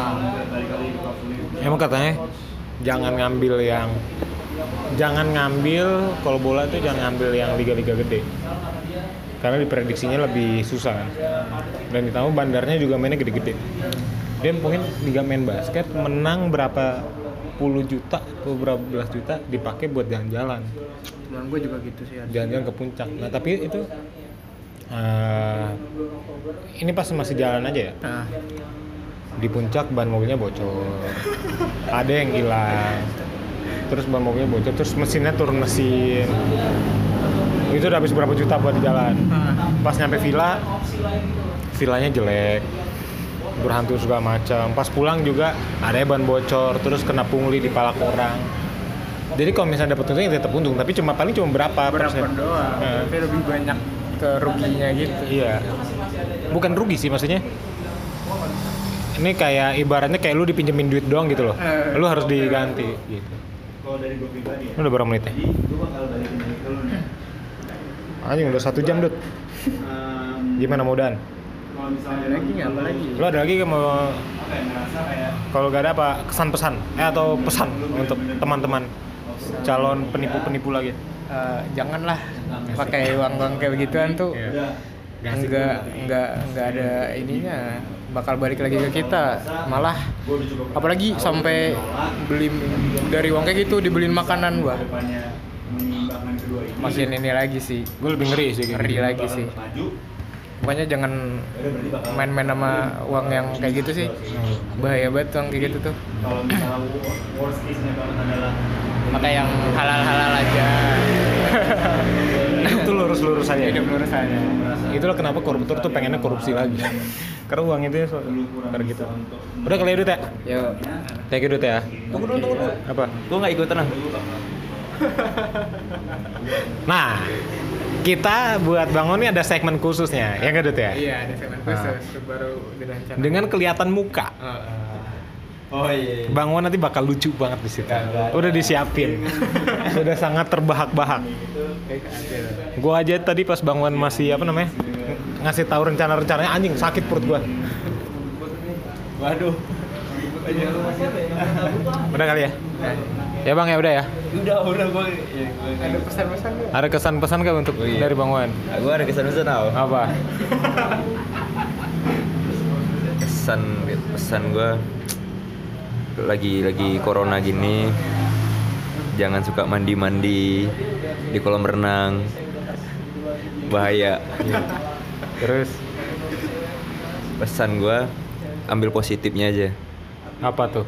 Emang katanya jangan ngambil yang jangan ngambil kalau bola tuh jangan ngambil yang liga-liga gede. Karena diprediksinya lebih susah kan. Dan ditambah bandarnya juga mainnya gede-gede. Dia mungkin liga main basket menang berapa puluh juta atau berapa belas juta dipakai buat jalan-jalan. Teman gue juga gitu sih. ada. Jalan-jalan ke puncak. Nah tapi itu uh, ini pas masih jalan aja ya. Nah, Di puncak ban mobilnya bocor. Ada yang hilang. Terus ban mobilnya bocor. Terus mesinnya turun mesin. Itu udah habis berapa juta buat di jalan. Pas nyampe villa, villanya jelek, berhantu segala macam. Pas pulang juga ada ban bocor, terus kena pungli di palak orang. Jadi kalau misalnya dapat untung ya tetap untung, tapi cuma paling cuma berapa berapa persen. doang. Nah, Tapi lebih banyak ke ruginya gitu. iya. Bukan rugi sih maksudnya. Ini kayak ibaratnya kayak lu dipinjemin duit doang gitu loh. Eh. Lu harus diganti gitu. Kalau dari gue pribadi ya, Lu udah berapa menit ya? jadi gue bakal balikin lagi ke lu nih. Anjing udah satu jam, Dut. Em, Gimana mudahan? Kalau misalnya Ada lagi nggak? Apa lagi? Lu ada lagi mau apa ya, ngerasa kayak kalau gak ada apa kesan-pesan eh atau pesan untuk teman-teman calon penipu-penipu lagi? Eh, janganlah pakai uang-uang kayak begituan tuh. Iya. Gak asik Enggak, banget. enggak, enggak ada ininya, bakal balik lagi ke kita. Malah apalagi sampai beli dari uang kayak gitu dibeliin makanan, Wah. depannya menyimbangkan kedua ini. Makin ini lagi sih. Gue lebih ngeri sih kayak Ngeri gitu. lagi sih. Maju, Pokoknya jangan main-main sama uang yang kayak gitu sih. Bahaya banget uang kayak gitu tuh. kalau misalnya worst case-nya banget adalah Pakai yang halal-halal aja. Hidup tuh lurus-lurus aja. Hidup lurus aja. Itulah kenapa koruptor tuh pengennya korupsi lagi. Karena uang itu ya so, karena gitu. Udah kali ya Dut ya? Yo. Thank you Dut ya. Tunggu dulu, tunggu dulu. Apa? Gue nggak ikutan ah. Nah, kita buat bangun nih ada segmen khususnya, ya nggak Dut ya? Iya, ada segmen khusus baru direncanakan. Dengan kelihatan muka. Oh iya. Bang Wan nanti bakal lucu banget di situ. Kagak. Udah disiapin. Sudah sangat terbahak-bahak. Gua aja tadi pas Bang Wan masih apa namanya? Ngasih tahu rencana-rencananya anjing sakit perut gua. Waduh. Udah kali ya? Ya Bang ya udah ya. Udah, udah gue. Ada pesan-pesan nggak? Ada kesan-pesan nggak untuk Oh, iya. dari Bang Wan? Gue ada kesan-kesan tau. Apa? Kesan pesan gue lagi lagi corona gini, jangan suka mandi-mandi di kolam renang, bahaya. Terus Pesan gue ambil positifnya aja. apa tuh?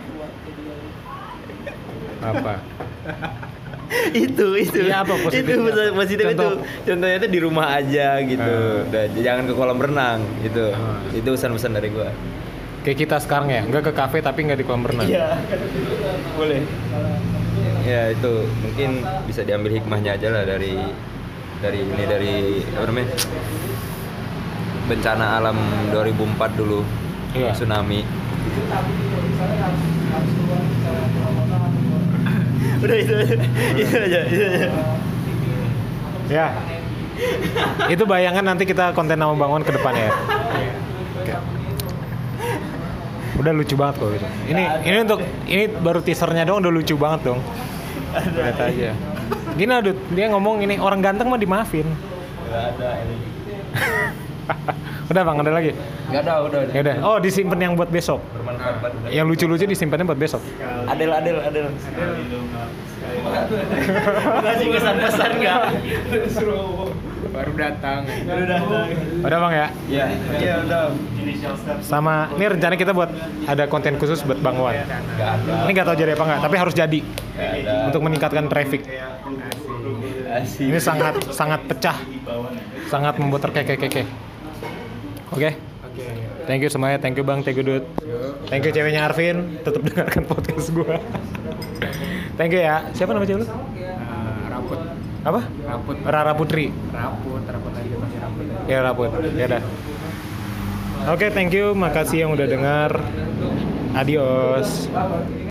Apa? itu itu Iya, apa positifnya? itu pesan positif itu Contoh. contohnya itu di rumah aja gitu. Ah. Dan jangan ke kolam renang gitu. Ah. Itu pesan-pesan dari gue. Kayak kita sekarang ya, nggak ke kafe tapi nggak di kolam renang. Iya, boleh. Ya itu mungkin bisa diambil hikmahnya aja lah dari dari ini dari apa namanya bencana alam dua ribu empat dulu, Iya. tsunami. Udah itu aja, itu aja, itu aja. Ya. Itu bayangan nanti kita konten sama Bang Wan ke depan ya. Oke. Udah lucu banget kok itu. Ini ini untuk ini baru teasernya doang udah lucu banget dong. Lihat aja. Gini Adut, dia ngomong ini orang ganteng mah dimaafin. Gak ada ini. Udah Bang, ada lagi? Gak ada, udah. Ya udah. Oh, disimpan yang buat besok. Bermanfaat banget. Yang lucu-lucu disimpannya buat besok. Adel, Adel, Adel. Kasih kesan pesan nggak? Baru datang. Udah datang. Udah Bang ya. Iya, iya udah. initial steps. Sama ini rencana kita buat ada konten khusus buat Bang Wan. Gak ada. Ini nggak tahu jadi apa nggak, tapi harus jadi Gak ada. untuk meningkatkan traffic. Asik. Ini sangat sangat pecah, sangat membuat terkekeh-kekeh. Oke, Oke. thank you semuanya, thank you Bang, thank you Dut, thank you ceweknya Arvin, tetap dengarkan podcast gua. Thank you ya. Siapa nama cewek lu? Eh, raput. Apa? Raput. Rara Putri. Raput, raput lagi masih raput. Ya Raput. Ya udah. Oke, thank you, makasih yang udah dengar. Adios.